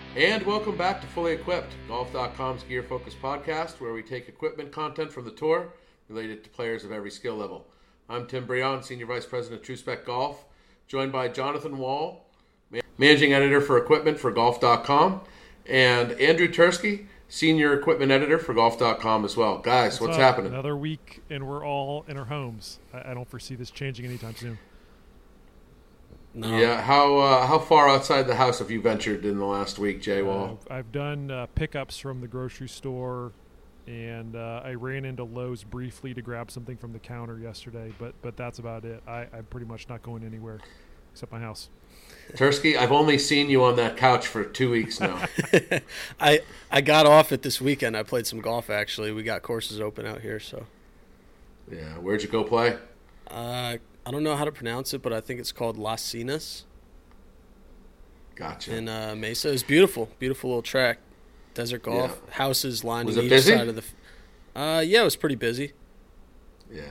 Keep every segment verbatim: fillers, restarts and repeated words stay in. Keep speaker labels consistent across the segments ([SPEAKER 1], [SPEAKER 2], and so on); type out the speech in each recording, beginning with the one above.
[SPEAKER 1] And welcome back to Fully Equipped, Golf dot com's gear focused podcast, where we take equipment content from the tour related to players of every skill level. I'm Tim Brion, Senior Vice President of TrueSpec Golf, joined by Jonathan Wall, Managing Editor for Equipment for Golf dot com, and Andrew Tursky, Senior Equipment Editor for Golf dot com as well. Guys, what's, what's happening?
[SPEAKER 2] Another week, and we're all in our homes. I, I don't foresee this changing anytime soon.
[SPEAKER 1] No. Yeah, how uh, how far outside the house have you ventured in the last week, Jay Wall?
[SPEAKER 2] Uh, I've done uh, pickups from the grocery store, and uh, I ran into Lowe's briefly to grab something from the counter yesterday, but but that's about it. I, I'm pretty much not going anywhere except my house.
[SPEAKER 1] Tursky, I've only seen you on that couch for two weeks now.
[SPEAKER 3] I I got off it this weekend. I played some golf, actually. We got courses open out here, so.
[SPEAKER 1] Yeah, where'd you go play?
[SPEAKER 3] Uh. I don't know how to pronounce it, but I think it's called Las Cinas.
[SPEAKER 1] Gotcha.
[SPEAKER 3] In uh, Mesa. It's beautiful. Beautiful little track. Desert golf. Yeah. Houses lined
[SPEAKER 1] was
[SPEAKER 3] on
[SPEAKER 1] it
[SPEAKER 3] each
[SPEAKER 1] busy?
[SPEAKER 3] side of the uh yeah, it was pretty busy.
[SPEAKER 1] Yeah.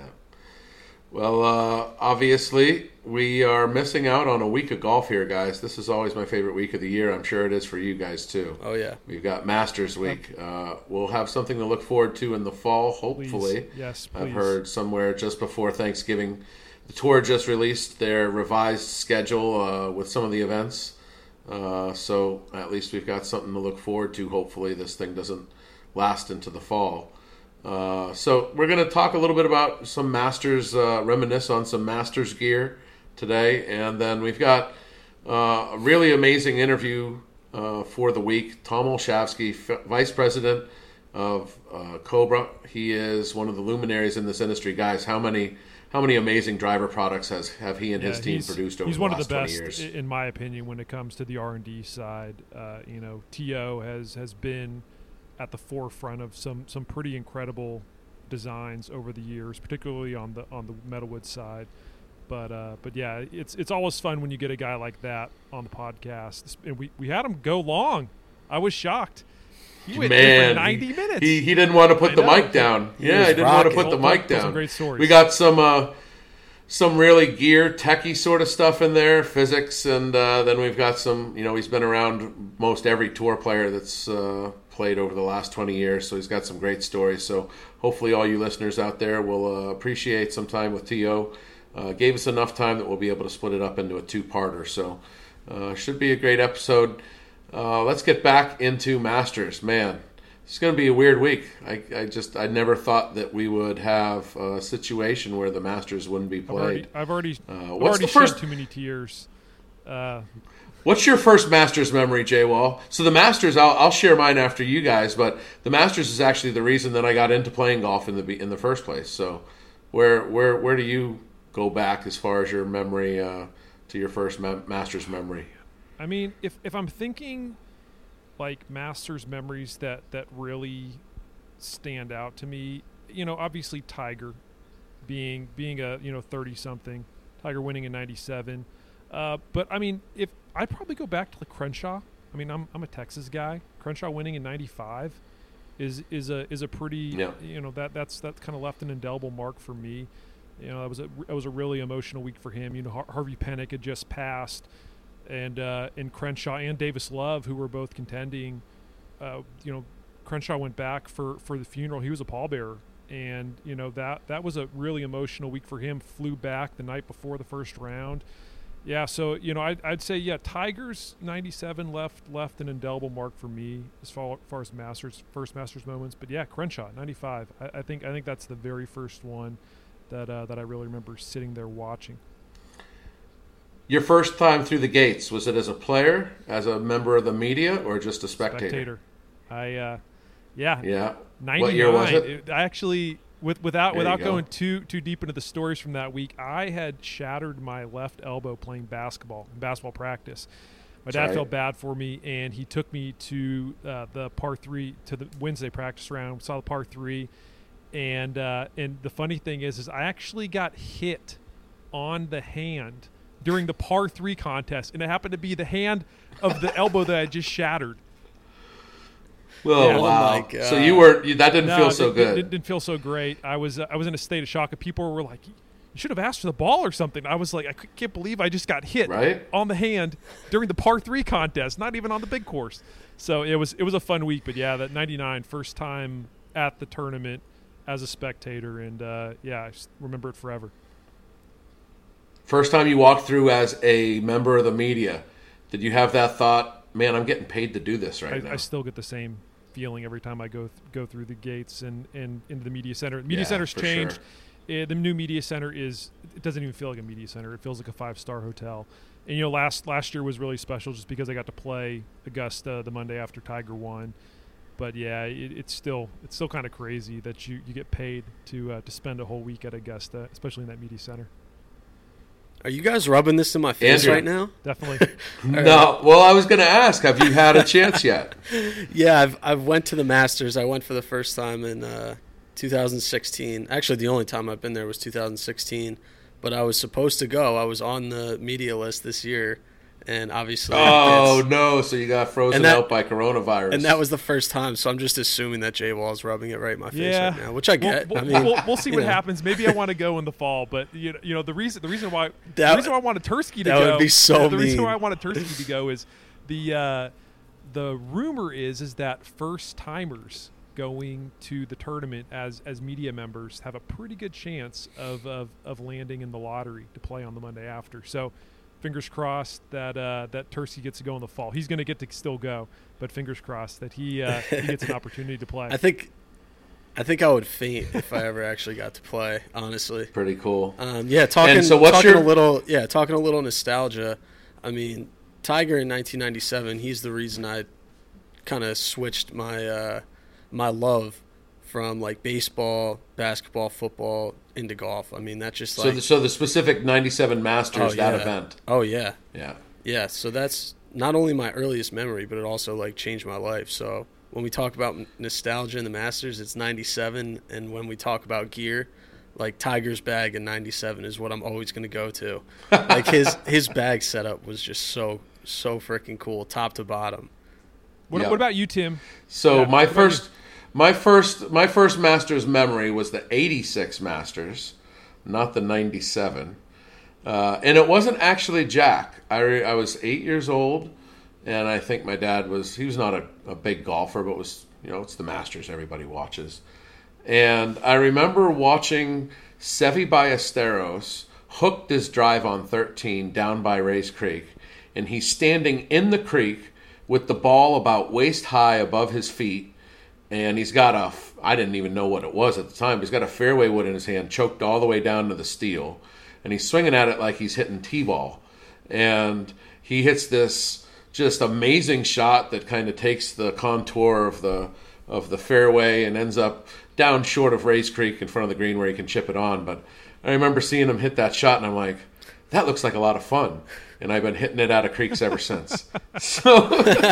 [SPEAKER 1] Well, uh, obviously, we are missing out on a week of golf here, guys. This is always my favorite week of the year. I'm sure it is for you guys, too.
[SPEAKER 3] Oh, yeah.
[SPEAKER 1] We've got Masters Week. Uh, we'll have something to look forward to in the fall, hopefully.
[SPEAKER 2] Please. Yes, please.
[SPEAKER 1] I've heard somewhere just before Thanksgiving. The tour just released their revised schedule uh, with some of the events. Uh, so at least we've got something to look forward to. Hopefully this thing doesn't last into the fall. Uh, so we're going to talk a little bit about some Masters, uh, reminisce on some Masters gear today. And then we've got uh, a really amazing interview uh, for the week. Tom Olszewski, F- Vice President of uh, Cobra. He is one of the luminaries in this industry. Guys, how many... How many amazing driver products has have he and
[SPEAKER 2] yeah,
[SPEAKER 1] his team produced over
[SPEAKER 2] the
[SPEAKER 1] the last
[SPEAKER 2] twenty years? He's one of the
[SPEAKER 1] best,
[SPEAKER 2] in my opinion, when it comes to the R and D side. Uh, you know, T O has, has been at the forefront of some, some pretty incredible designs over the years, particularly on the on the metalwood side. But uh, but yeah, it's it's always fun when you get a guy like that on the podcast. And we, we had him go long. I was shocked. He went
[SPEAKER 1] Man,
[SPEAKER 2] for ninety
[SPEAKER 1] he,
[SPEAKER 2] minutes.
[SPEAKER 1] He he didn't want to put
[SPEAKER 2] I
[SPEAKER 1] the
[SPEAKER 2] know.
[SPEAKER 1] mic down.
[SPEAKER 3] He
[SPEAKER 1] yeah, he didn't want to put the mic down.
[SPEAKER 2] Some great stories.
[SPEAKER 1] We got some uh, some really gear techie sort of stuff in there, physics, and uh, then we've got some. You know, he's been around most every tour player that's uh, played over the last twenty years, so he's got some great stories. So hopefully, all you listeners out there will uh, appreciate some time with T O. Uh, gave us enough time that we'll be able to split it up into a two-parter. So uh, should be a great episode. Uh, let's get back into Masters, man. It's going to be a weird week. I, I just I never thought that we would have a situation where the Masters wouldn't be played.
[SPEAKER 2] I've already I've already,
[SPEAKER 1] uh,
[SPEAKER 2] I've
[SPEAKER 1] what's
[SPEAKER 2] already
[SPEAKER 1] the first?
[SPEAKER 2] shed too many tears. Uh,
[SPEAKER 1] What's your first Masters memory, Jay Wall? So the Masters, I'll, I'll share mine after you guys, but the Masters is actually the reason that I got into playing golf in the in the first place. So where where where do you go back as far as your memory uh, to your first ma- Masters memory?
[SPEAKER 2] I mean, if if I'm thinking like Masters memories that, that really stand out to me, you know, obviously Tiger being being a, you know, thirty-something, Tiger winning in ninety-seven. Uh, but, I mean, if I'd probably go back to the Crenshaw. I mean, I'm I'm a Texas guy. Crenshaw winning in ninety-five is is a is a pretty,
[SPEAKER 1] yeah.
[SPEAKER 2] you know, that that's that's kind of left an indelible mark for me. You know, that was a, that was a really emotional week for him. You know, Har- Harvey Penick had just passed. And uh, and Crenshaw and Davis Love, who were both contending, uh, you know, Crenshaw went back for, for the funeral. He was a pallbearer, and you know that that was a really emotional week for him. Flew back the night before the first round. Yeah, so you know, I'd, I'd say yeah, Tigers ninety-seven left left an indelible mark for me as far, as far as Masters first Masters moments. But yeah, Crenshaw ninety-five. I, I think I think that's the very first one that uh, that I really remember sitting there watching.
[SPEAKER 1] Your first time through the gates, was it as a player, as a member of the media, or just a spectator?
[SPEAKER 2] Spectator. I, uh, yeah.
[SPEAKER 1] Yeah.
[SPEAKER 2] ninety-nine.
[SPEAKER 1] What year was it?
[SPEAKER 2] it I actually, with, without
[SPEAKER 1] There you
[SPEAKER 2] without
[SPEAKER 1] go.
[SPEAKER 2] going too too deep into the stories from that week, I had shattered my left elbow playing basketball, in basketball practice. My dad
[SPEAKER 1] Sorry.
[SPEAKER 2] felt bad for me, and he took me to uh, the par three, to the Wednesday practice round. We saw the par three, and uh, and the funny thing is, is I actually got hit on the hand during the par three contest, and it happened to be the hand of the elbow that I just shattered.
[SPEAKER 1] Oh,
[SPEAKER 2] Yeah.
[SPEAKER 1] wow.
[SPEAKER 3] Oh, my God.
[SPEAKER 1] So you were you, that didn't
[SPEAKER 2] No,
[SPEAKER 1] feel so
[SPEAKER 2] it,
[SPEAKER 1] good.
[SPEAKER 2] It, it didn't feel so great. I was uh, I was in a state of shock. And people were like, "You you should have asked for the ball or something. I was like, I can't believe I just got hit
[SPEAKER 1] Right?
[SPEAKER 2] on the hand during the par three contest, not even on the big course. So it was it was a fun week. But yeah, that ninety-nine, first time at the tournament as a spectator, and uh, yeah, I just remember it forever.
[SPEAKER 1] First time you walked through as a member of the media, did you have that thought, man, I'm getting paid to do this right
[SPEAKER 2] I,
[SPEAKER 1] now?
[SPEAKER 2] I still get the same feeling every time I go th- go through the gates and, and into the media center. The media
[SPEAKER 1] Yeah,
[SPEAKER 2] center's
[SPEAKER 1] for
[SPEAKER 2] changed.
[SPEAKER 1] sure.
[SPEAKER 2] Uh, the new media center is it doesn't even feel like a media center. It feels like a five-star hotel. And you know, last last year was really special just because I got to play Augusta the Monday after Tiger won. But yeah, it, it's still it's still kind of crazy that you, you get paid to uh, to spend a whole week at Augusta, especially in that media center.
[SPEAKER 3] Are you guys rubbing this in my face
[SPEAKER 1] Andrew.
[SPEAKER 3] right now?
[SPEAKER 2] Definitely.
[SPEAKER 1] No. Well, I was going to ask, have you had a chance yet?
[SPEAKER 3] Yeah, I've I've went to the Masters. I went for the first time in uh, two thousand sixteen. Actually, the only time I've been there was two thousand sixteen. But I was supposed to go. I was on the media list this year, and obviously,
[SPEAKER 1] Oh,
[SPEAKER 3] it's-
[SPEAKER 1] no. So you got frozen
[SPEAKER 3] And that-
[SPEAKER 1] out by coronavirus.
[SPEAKER 3] and that was the first time. So I'm just assuming that J-Wall is rubbing it right in my face
[SPEAKER 2] Yeah.
[SPEAKER 3] right now, which I
[SPEAKER 2] We'll,
[SPEAKER 3] get.
[SPEAKER 2] we'll,
[SPEAKER 3] I mean,
[SPEAKER 2] we'll, we'll see
[SPEAKER 3] you
[SPEAKER 2] what
[SPEAKER 3] know.
[SPEAKER 2] happens. Maybe I want to go in the fall, but you know, you know the reason the reason why
[SPEAKER 3] That-
[SPEAKER 2] the reason why I wanted Tursky to
[SPEAKER 3] that
[SPEAKER 2] go.
[SPEAKER 3] would be so
[SPEAKER 2] the reason
[SPEAKER 3] mean.
[SPEAKER 2] why I wanted Tursky to go is the uh, the rumor is is that first timers going to the tournament as as media members have a pretty good chance of of, of landing in the lottery to play on the Monday after. So fingers crossed that uh, that Tursky gets to go in the fall. He's going to get to still go, but fingers crossed that he uh, he gets an opportunity to play.
[SPEAKER 3] I think, I think I would faint if I ever actually got to play. Honestly,
[SPEAKER 1] pretty cool.
[SPEAKER 3] um, yeah. Talking,
[SPEAKER 1] And so what's
[SPEAKER 3] talking
[SPEAKER 1] your-
[SPEAKER 3] a little, yeah, talking a little nostalgia. I mean, Tiger in nineteen ninety-seven. He's the reason I kind of switched my uh, my love from like baseball, basketball, football into golf. I mean, that's just
[SPEAKER 1] So
[SPEAKER 3] like
[SPEAKER 1] the, so the specific ninety-seven Masters,
[SPEAKER 3] Oh,
[SPEAKER 1] that
[SPEAKER 3] yeah.
[SPEAKER 1] event.
[SPEAKER 3] oh yeah,
[SPEAKER 1] Yeah.
[SPEAKER 3] yeah. So that's not only my earliest memory, but it also like changed my life. So when we talk about n- nostalgia in the Masters, it's ninety-seven, and when we talk about gear, like Tiger's bag in ninety-seven is what I'm always going to go to. Like his his bag setup was just so so freaking cool, top to bottom.
[SPEAKER 2] what,
[SPEAKER 1] Yeah.
[SPEAKER 2] what about you, Tim?
[SPEAKER 1] So
[SPEAKER 2] Yeah,
[SPEAKER 1] my
[SPEAKER 2] what about
[SPEAKER 1] first, my first, my first Masters memory was the eighty-six Masters, not the ninety-seven, uh, and it wasn't actually Jack. I re, I was eight years old, and I think my dad was. He was not a, a big golfer, but was you know it's the Masters everybody watches, and I remember watching Seve Ballesteros hooked his drive on thirteen down by Rays Creek, and he's standing in the creek with the ball about waist high above his feet, and he's got a, I didn't even know what it was at the time, but he's got a fairway wood in his hand, choked all the way down to the steel, and he's swinging at it like he's hitting T-ball, and he hits this just amazing shot that kind of takes the contour of the of the fairway and ends up down short of Rays Creek in front of the green where he can chip it on. But I remember seeing him hit that shot, and I'm like, that looks like a lot of fun. And I've been hitting it out of creeks ever since. So,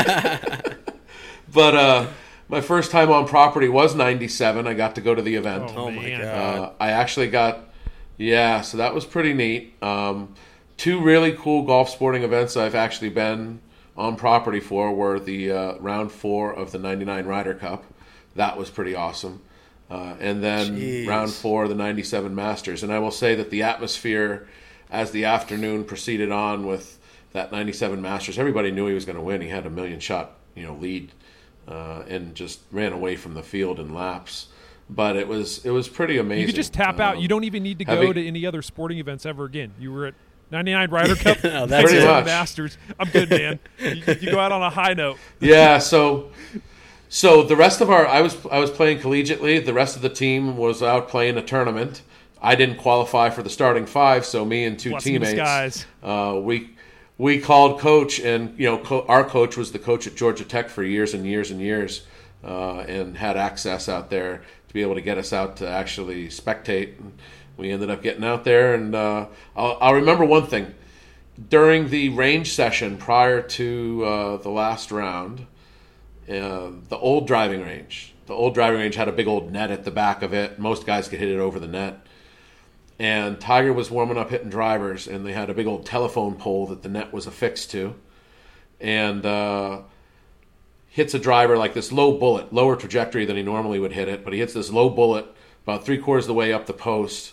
[SPEAKER 1] but uh, my first time on property was ninety-seven. I got to go to the event.
[SPEAKER 2] Oh,
[SPEAKER 3] Oh my
[SPEAKER 2] man.
[SPEAKER 3] god.
[SPEAKER 1] Uh, I actually got, yeah, so that was pretty neat. Um, two really cool golf sporting events I've actually been on property for were the uh, round four of the ninety-nine Ryder Cup. That was pretty awesome. Uh, and then
[SPEAKER 3] Jeez.
[SPEAKER 1] round four of the ninety-seven Masters. And I will say that the atmosphere as the afternoon proceeded on with that ninety-seven Masters, everybody knew he was going to win. He had a million shot, you know, lead uh, and just ran away from the field in laps. But it was it was pretty amazing.
[SPEAKER 2] You could just tap out.
[SPEAKER 1] Um,
[SPEAKER 2] You don't even need to go
[SPEAKER 1] having-
[SPEAKER 2] to any other sporting events ever again. You were at ninety-nine Ryder Cup,
[SPEAKER 3] No, that's
[SPEAKER 1] Pretty
[SPEAKER 2] ninety-seven
[SPEAKER 1] much.
[SPEAKER 2] Masters. I'm good, man. you, you go out on a high note.
[SPEAKER 1] Yeah, so so the rest of our I was I was playing collegiately. The rest of the team was out playing a tournament. I didn't qualify for the starting five, so me and two
[SPEAKER 2] Blessing in
[SPEAKER 1] teammates,
[SPEAKER 2] disguise.
[SPEAKER 1] uh, we we called coach, and you know co- our coach was the coach at Georgia Tech for years and years and years, uh, and had access out there to be able to get us out to actually spectate. And we ended up getting out there, and uh, I'll, I'll remember one thing during the range session prior to uh, the last round. Uh, the old driving range. The old driving range had a big old net at the back of it. Most guys could hit it over the net. And Tiger was warming up hitting drivers, and they had a big old telephone pole that the net was affixed to. And uh, hits a driver like this low bullet, lower trajectory than he normally would hit it, but he hits this low bullet about three quarters of the way up the post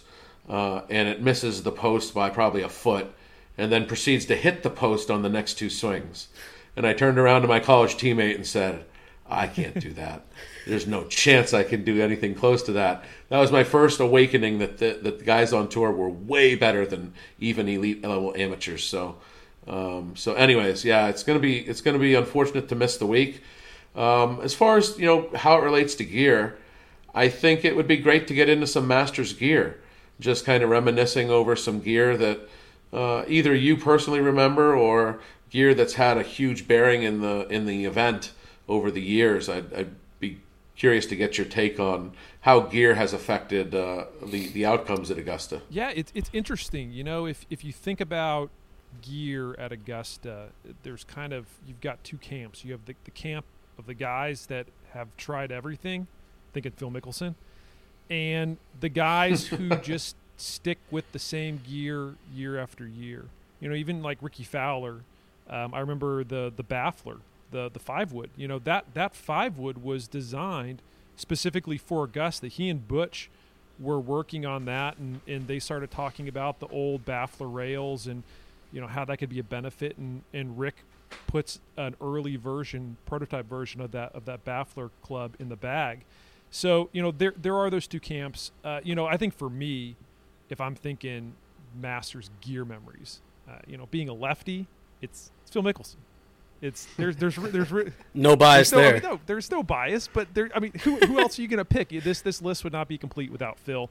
[SPEAKER 1] uh, and it misses the post by probably a foot, and then proceeds to hit the post on the next two swings. And I turned around to my college teammate and said, I can't do that. There's no chance I can do anything close to that. That was my first awakening that the, that the guys on tour were way better than even elite level amateurs. So, um, so anyways, yeah, it's gonna be it's gonna be unfortunate to miss the week. Um, as far as you know how it relates to gear, I think it would be great to get into some Masters gear. Just kind of reminiscing over some gear that uh, either you personally remember or gear that's had a huge bearing in the in the event over the years. I'd, I'd be curious to get your take on how gear has affected uh, the the outcomes at Augusta.
[SPEAKER 2] Yeah, it's it's interesting. You know, if if you think about gear at Augusta, there's kind of you've got two camps. You have the, the camp of the guys that have tried everything, thinking Phil Mickelson, and the guys who just stick with the same gear year after year. You know, even like Ricky Fowler. Um, I remember the the Baffler, the the five wood. You know, that that five wood was designed specifically for Augusta. He and Butch were working on that, and, and they started talking about the old Baffler rails and you know how that could be a benefit. And, and Rick puts an early version, prototype version of that of that Baffler club in the bag. So you know there there are those two camps. Uh, you know, I think for me, if I'm thinking Masters gear memories, uh, you know, being a lefty. It's, it's Phil Mickelson. It's there's there's there's, there's
[SPEAKER 3] no bias
[SPEAKER 2] there's no,
[SPEAKER 3] there.
[SPEAKER 2] I mean, no, there's no bias, but there. I mean, who who else are you going to pick? This this list would not be complete without Phil.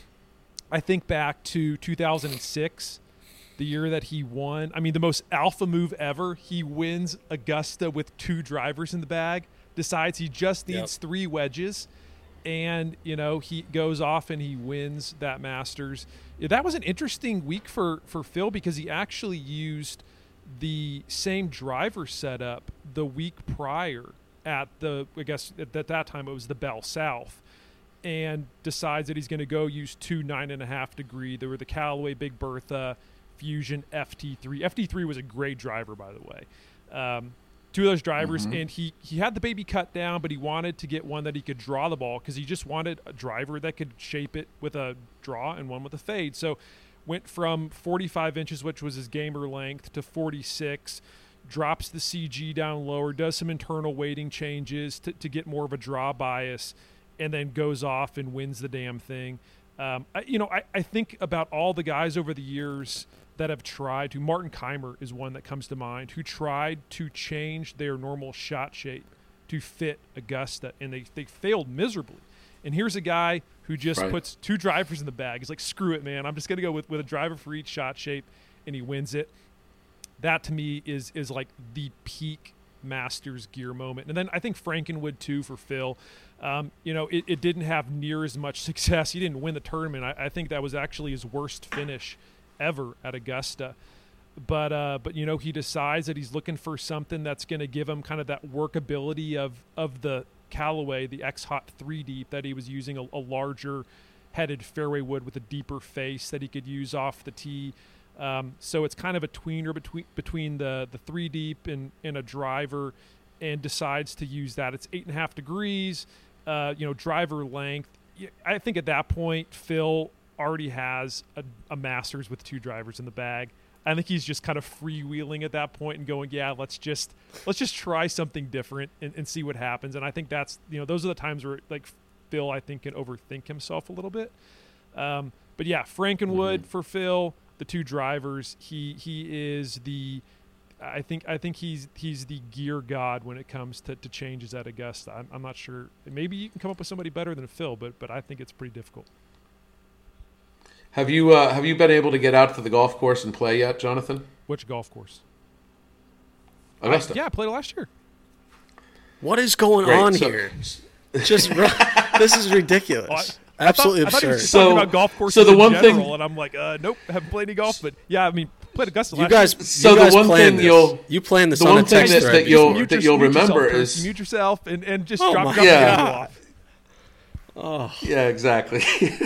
[SPEAKER 2] I think back to two thousand six, the year that he won. I mean, the most alpha move ever. He wins Augusta with two drivers in the bag. Decides he just needs yep. three wedges, and you know he goes off and he wins that Masters. That was an interesting week for for Phil because he actually used the same driver setup the week prior at the, I guess at, at that time it was the Bell South, and decides that he's going to go use two nine and a half degree. There were the Callaway Big Bertha Fusion F T three. F T three was a great driver, by the way. Um, two of those drivers, mm-hmm. and he, he had the baby cut down, but he wanted to get one that he could draw the ball because he just wanted a driver that could shape it with a draw and one with a fade. So went from forty-five inches, which was his gamer length, to forty-six, drops the C G down lower, does some internal weighting changes to, to get more of a draw bias, and then goes off and wins the damn thing. Um, I, you know, I, I think about all the guys over the years that have tried to. Martin Keimer is one that comes to mind, who tried to change their normal shot shape to fit Augusta, and they, they failed miserably. And here's a guy who just right. puts two drivers in the bag. He's like, screw it, man. I'm just going to go with, with a driver for each shot shape, and he wins it. That, to me, is is like the peak Masters gear moment. And then I think Frankenwood, too, for Phil. Um, you know, it, it didn't have near as much success. He didn't win the tournament. I, I think that was actually his worst finish ever at Augusta. But, uh, but you know, he decides that he's looking for something that's going to give him kind of that workability of, of the – Callaway, the X-Hot three Deep that he was using, a, a larger headed fairway wood with a deeper face that he could use off the tee. Um, so it's kind of a tweener between between the the three Deep and, and a driver, and decides to use that. It's eight and a half degrees, uh, you know, driver length. I think at that point, Phil already has a, a Masters with two drivers in the bag. I think he's just kind of freewheeling at that point and going, yeah, let's just let's just try something different and, and see what happens. And I think that's, you know, those are the times where like Phil, I think, can overthink himself a little bit. Um, but yeah, Frankenwood mm-hmm. for Phil, the two drivers. He he is the, I think I think he's he's the gear god when it comes to, to changes at Augusta. I'm, I'm not sure. Maybe you can come up with somebody better than Phil, but but I think it's pretty difficult.
[SPEAKER 1] Have you uh, have you been able to get out to the golf course and play yet, Jonathan?
[SPEAKER 2] Which golf course?
[SPEAKER 1] Augusta.
[SPEAKER 2] I, yeah, I played last year.
[SPEAKER 3] What is going
[SPEAKER 1] Great.
[SPEAKER 3] on
[SPEAKER 1] so,
[SPEAKER 3] here? Just this is ridiculous. Well, I,
[SPEAKER 2] I
[SPEAKER 3] Absolutely
[SPEAKER 2] thought,
[SPEAKER 3] absurd.
[SPEAKER 2] I thought he was
[SPEAKER 1] so,
[SPEAKER 2] talking about golf courses
[SPEAKER 1] so the one
[SPEAKER 2] in general,
[SPEAKER 1] thing,
[SPEAKER 2] and I'm like, uh, nope, haven't played any golf. But yeah, I mean, played Augusta last
[SPEAKER 3] you guys,
[SPEAKER 2] year.
[SPEAKER 1] So
[SPEAKER 3] you guys
[SPEAKER 1] the one thing
[SPEAKER 3] this.
[SPEAKER 1] you'll
[SPEAKER 3] you playing this
[SPEAKER 1] the
[SPEAKER 3] on
[SPEAKER 1] one
[SPEAKER 3] a
[SPEAKER 1] thing
[SPEAKER 3] text
[SPEAKER 1] that,
[SPEAKER 3] thread.
[SPEAKER 1] that you'll
[SPEAKER 2] mute
[SPEAKER 1] that
[SPEAKER 2] your,
[SPEAKER 1] you'll
[SPEAKER 2] mute
[SPEAKER 1] remember
[SPEAKER 2] yourself,
[SPEAKER 1] is
[SPEAKER 2] mute yourself and, and just
[SPEAKER 3] oh
[SPEAKER 2] drop,
[SPEAKER 3] my
[SPEAKER 2] drop
[SPEAKER 1] yeah.
[SPEAKER 2] the off.
[SPEAKER 3] Oh.
[SPEAKER 1] Yeah, exactly.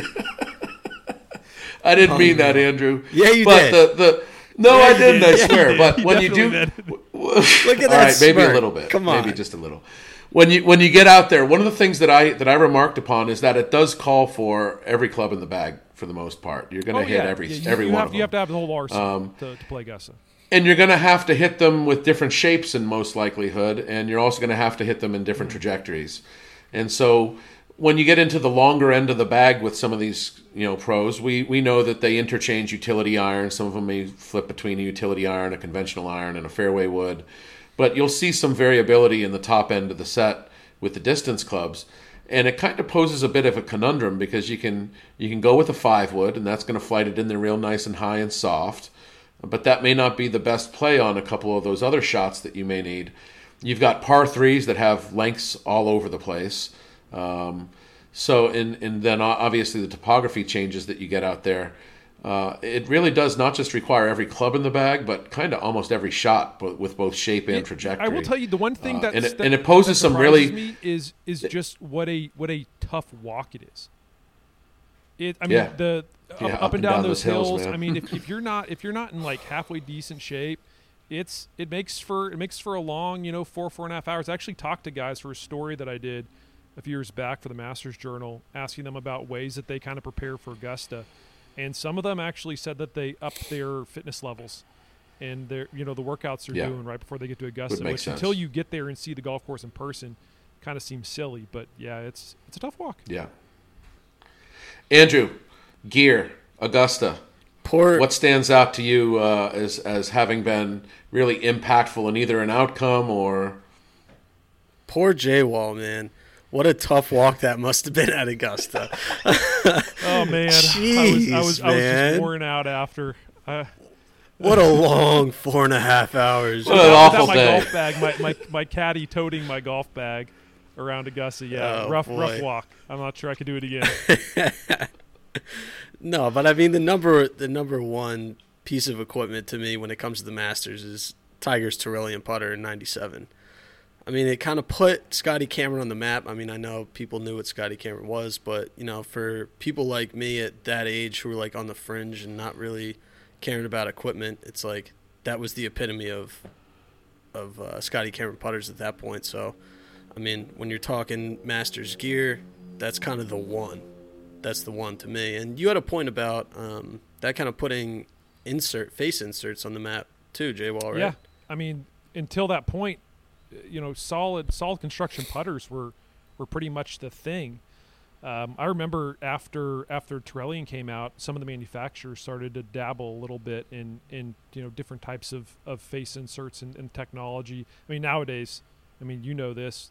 [SPEAKER 1] I didn't oh, mean
[SPEAKER 3] no.
[SPEAKER 1] that, Andrew.
[SPEAKER 3] Yeah, you
[SPEAKER 1] but
[SPEAKER 3] did.
[SPEAKER 1] The, the, no,
[SPEAKER 3] yeah,
[SPEAKER 1] I didn't,
[SPEAKER 3] did.
[SPEAKER 1] I swear.
[SPEAKER 2] Yeah,
[SPEAKER 1] but
[SPEAKER 2] you
[SPEAKER 1] when you do...
[SPEAKER 2] did.
[SPEAKER 3] Look at that
[SPEAKER 1] All right, maybe
[SPEAKER 3] smirk.
[SPEAKER 1] a little bit.
[SPEAKER 3] Come on.
[SPEAKER 1] Maybe just a little. When you when you get out there, one of the things that I that I remarked upon is that it does call for every club in the bag for the most part. You're going to
[SPEAKER 2] Oh,
[SPEAKER 1] hit
[SPEAKER 2] yeah.
[SPEAKER 1] every
[SPEAKER 2] Yeah, you,
[SPEAKER 1] every
[SPEAKER 2] you
[SPEAKER 1] one
[SPEAKER 2] have,
[SPEAKER 1] of them.
[SPEAKER 2] You have to have the whole arsenal to, to play Augusta.
[SPEAKER 1] And you're going to have to hit them with different shapes in most likelihood, and you're also going to have to hit them in different trajectories. And so when you get into the longer end of the bag with some of these, you know, pros, we, we know that they interchange utility iron. Some of them may flip between a utility iron, a conventional iron, and a fairway wood. But you'll see some variability in the top end of the set with the distance clubs. And it kind of poses a bit of a conundrum because you can you can go with a five wood, and that's going to flight it in there real nice and high and soft. But that may not be the best play on a couple of those other shots that you may need. You've got par threes that have lengths all over the place. Um, so, and, and then obviously the topography changes that you get out there. Uh, it really does not just require every club in the bag, but kind of almost every shot but with both shape and trajectory.
[SPEAKER 2] I will tell you the one thing
[SPEAKER 1] uh,
[SPEAKER 2] that's,
[SPEAKER 1] and, it,
[SPEAKER 2] that,
[SPEAKER 1] and it poses
[SPEAKER 2] that
[SPEAKER 1] some really
[SPEAKER 2] me is is just what a what a tough walk it is. It, I mean,
[SPEAKER 1] Yeah.
[SPEAKER 2] the
[SPEAKER 1] Yeah,
[SPEAKER 2] up, up and down, those hills.
[SPEAKER 1] hills, man.
[SPEAKER 2] I mean, if, if you're not if you're not in like halfway decent shape, it's it makes for it makes for a long, you know, four four and a half hours. I actually talked to guys for a story that I did a few years back for the Masters Journal, asking them about ways that they kind of prepare for Augusta, and some of them actually said that they up their fitness levels and their you know the workouts they're
[SPEAKER 1] Yeah.
[SPEAKER 2] doing right before they get to Augusta,
[SPEAKER 1] Would make
[SPEAKER 2] which
[SPEAKER 1] sense.
[SPEAKER 2] until you get there and see the golf course in person, kind of seems silly. But yeah, it's it's a tough walk.
[SPEAKER 1] Yeah. Andrew, gear, Augusta.
[SPEAKER 3] Poor,
[SPEAKER 1] What stands out to you uh, as as having been really impactful in either an outcome or?
[SPEAKER 3] poor J-Wall, man. What a tough walk that must have been at Augusta.
[SPEAKER 2] Oh man,
[SPEAKER 3] Jeez,
[SPEAKER 2] I was I was I was
[SPEAKER 3] man.
[SPEAKER 2] just worn out after. Uh,
[SPEAKER 3] What a long four and a half hours.
[SPEAKER 1] What an
[SPEAKER 2] without
[SPEAKER 1] awful
[SPEAKER 2] my
[SPEAKER 1] day.
[SPEAKER 2] golf bag, my, my my caddy toting my golf bag around Augusta. Yeah,
[SPEAKER 3] Oh,
[SPEAKER 2] rough
[SPEAKER 3] boy.
[SPEAKER 2] rough walk. I'm not sure I could do it again.
[SPEAKER 3] No, but I mean the number the number one piece of equipment to me when it comes to the Masters is Tiger's Trillium putter in ninety-seven. I mean, it kind of put Scotty Cameron on the map. I mean, I know people knew what Scotty Cameron was, but you know, for people like me at that age who were like on the fringe and not really caring about equipment, it's like that was the epitome of of uh, Scotty Cameron putters at that point. So, I mean, when you're talking Masters gear, that's kind of the one. That's the one to me. And you had a point about um, that kind of putting insert face inserts on the map too, Jay Wall, right?
[SPEAKER 2] Yeah, I mean, until that point, you know, solid solid construction putters were were pretty much the thing. Um, I remember after after Trillium came out, some of the manufacturers started to dabble a little bit in in you know different types of, of face inserts and, and technology. I mean, nowadays, I mean, you know this,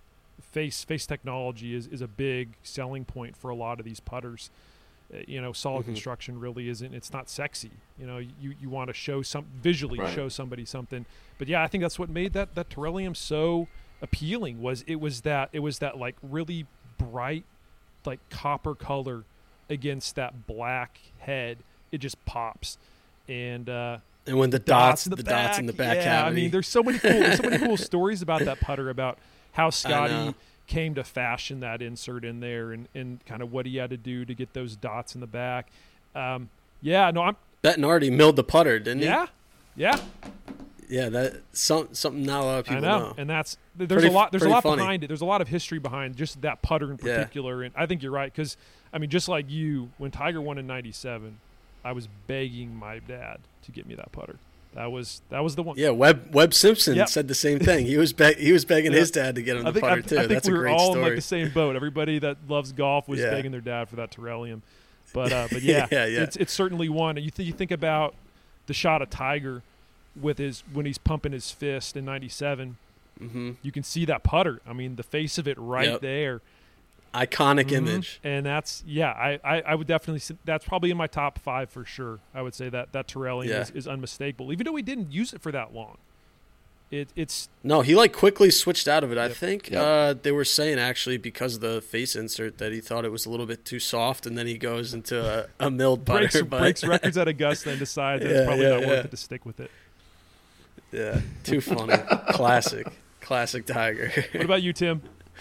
[SPEAKER 2] face face technology is, is a big selling point for a lot of these putters. Uh, you know, solid
[SPEAKER 3] Mhm.
[SPEAKER 2] construction really isn't. It's not sexy. You know, you, you want to show some visually
[SPEAKER 1] Right.
[SPEAKER 2] show somebody something. But yeah, I think that's what made that that Trillium so appealing. Was it was that it was that like really bright, like copper color against that black head. It just pops, and uh,
[SPEAKER 3] And when the dots,
[SPEAKER 2] in
[SPEAKER 3] the, dots in the back
[SPEAKER 2] yeah,
[SPEAKER 3] cavity.
[SPEAKER 2] I mean, there's so many cool, there's so many cool stories about that putter, about how
[SPEAKER 3] know.
[SPEAKER 2] Scotty came to fashion that insert in there, and, and kind of what he had to do to get those dots in the back. Um, yeah, no, I'm
[SPEAKER 3] Bettinardi milled the putter, didn't he?
[SPEAKER 2] yeah, yeah,
[SPEAKER 3] Yeah, that some something not a lot of
[SPEAKER 2] I
[SPEAKER 3] people
[SPEAKER 2] know.
[SPEAKER 3] know.
[SPEAKER 2] And that's there's
[SPEAKER 3] Pretty-
[SPEAKER 2] a lot there's a
[SPEAKER 3] pretty
[SPEAKER 2] lot
[SPEAKER 3] funny.
[SPEAKER 2] behind it. There's a lot of history behind just that putter in
[SPEAKER 3] Yeah.
[SPEAKER 2] particular, and I think you're right because I mean, just like you, when Tiger won in ninety-seven, I was begging my dad to get me that putter. That was that was the one.
[SPEAKER 3] Yeah, Webb Webb Simpson
[SPEAKER 2] Yep.
[SPEAKER 3] said the same thing. He was be- he was begging
[SPEAKER 2] Yeah.
[SPEAKER 3] his dad to get him
[SPEAKER 2] I
[SPEAKER 3] the
[SPEAKER 2] think, I,
[SPEAKER 3] putter
[SPEAKER 2] I
[SPEAKER 3] too.
[SPEAKER 2] think
[SPEAKER 3] That's
[SPEAKER 2] we
[SPEAKER 3] a
[SPEAKER 2] were
[SPEAKER 3] great
[SPEAKER 2] all in
[SPEAKER 3] story.
[SPEAKER 2] like the same boat. Everybody that loves golf was
[SPEAKER 3] Yeah.
[SPEAKER 2] begging their dad for that Trillium. But uh, but yeah,
[SPEAKER 3] Yeah, yeah.
[SPEAKER 2] It's, it's certainly one. You, th- you think about the shot of Tiger with his when he's pumping his fist in ninety-seven.
[SPEAKER 3] hmm
[SPEAKER 2] You can see that putter. I mean, the face of it right
[SPEAKER 3] Yep.
[SPEAKER 2] there.
[SPEAKER 3] Iconic
[SPEAKER 2] Mhm.
[SPEAKER 3] image.
[SPEAKER 2] And that's yeah. I, I, I would definitely say that's probably in my top five for sure. I would say that that Trillium
[SPEAKER 3] Yeah.
[SPEAKER 2] is, is unmistakable, even though we didn't use it for that long. It it's
[SPEAKER 3] No, he like quickly switched out of it. I
[SPEAKER 2] Yep.
[SPEAKER 3] think
[SPEAKER 1] Yep.
[SPEAKER 3] uh, they were saying actually because of the face insert that he thought it was a little bit too soft, and then he goes into a, a milled putter.
[SPEAKER 2] breaks
[SPEAKER 3] but-
[SPEAKER 2] breaks records at Augusta and decides that
[SPEAKER 3] Yeah,
[SPEAKER 2] it's probably
[SPEAKER 3] yeah,
[SPEAKER 2] not
[SPEAKER 3] yeah.
[SPEAKER 2] worth it to stick with it.
[SPEAKER 3] Yeah, too funny. Classic, classic Tiger.
[SPEAKER 2] What about you, Tim?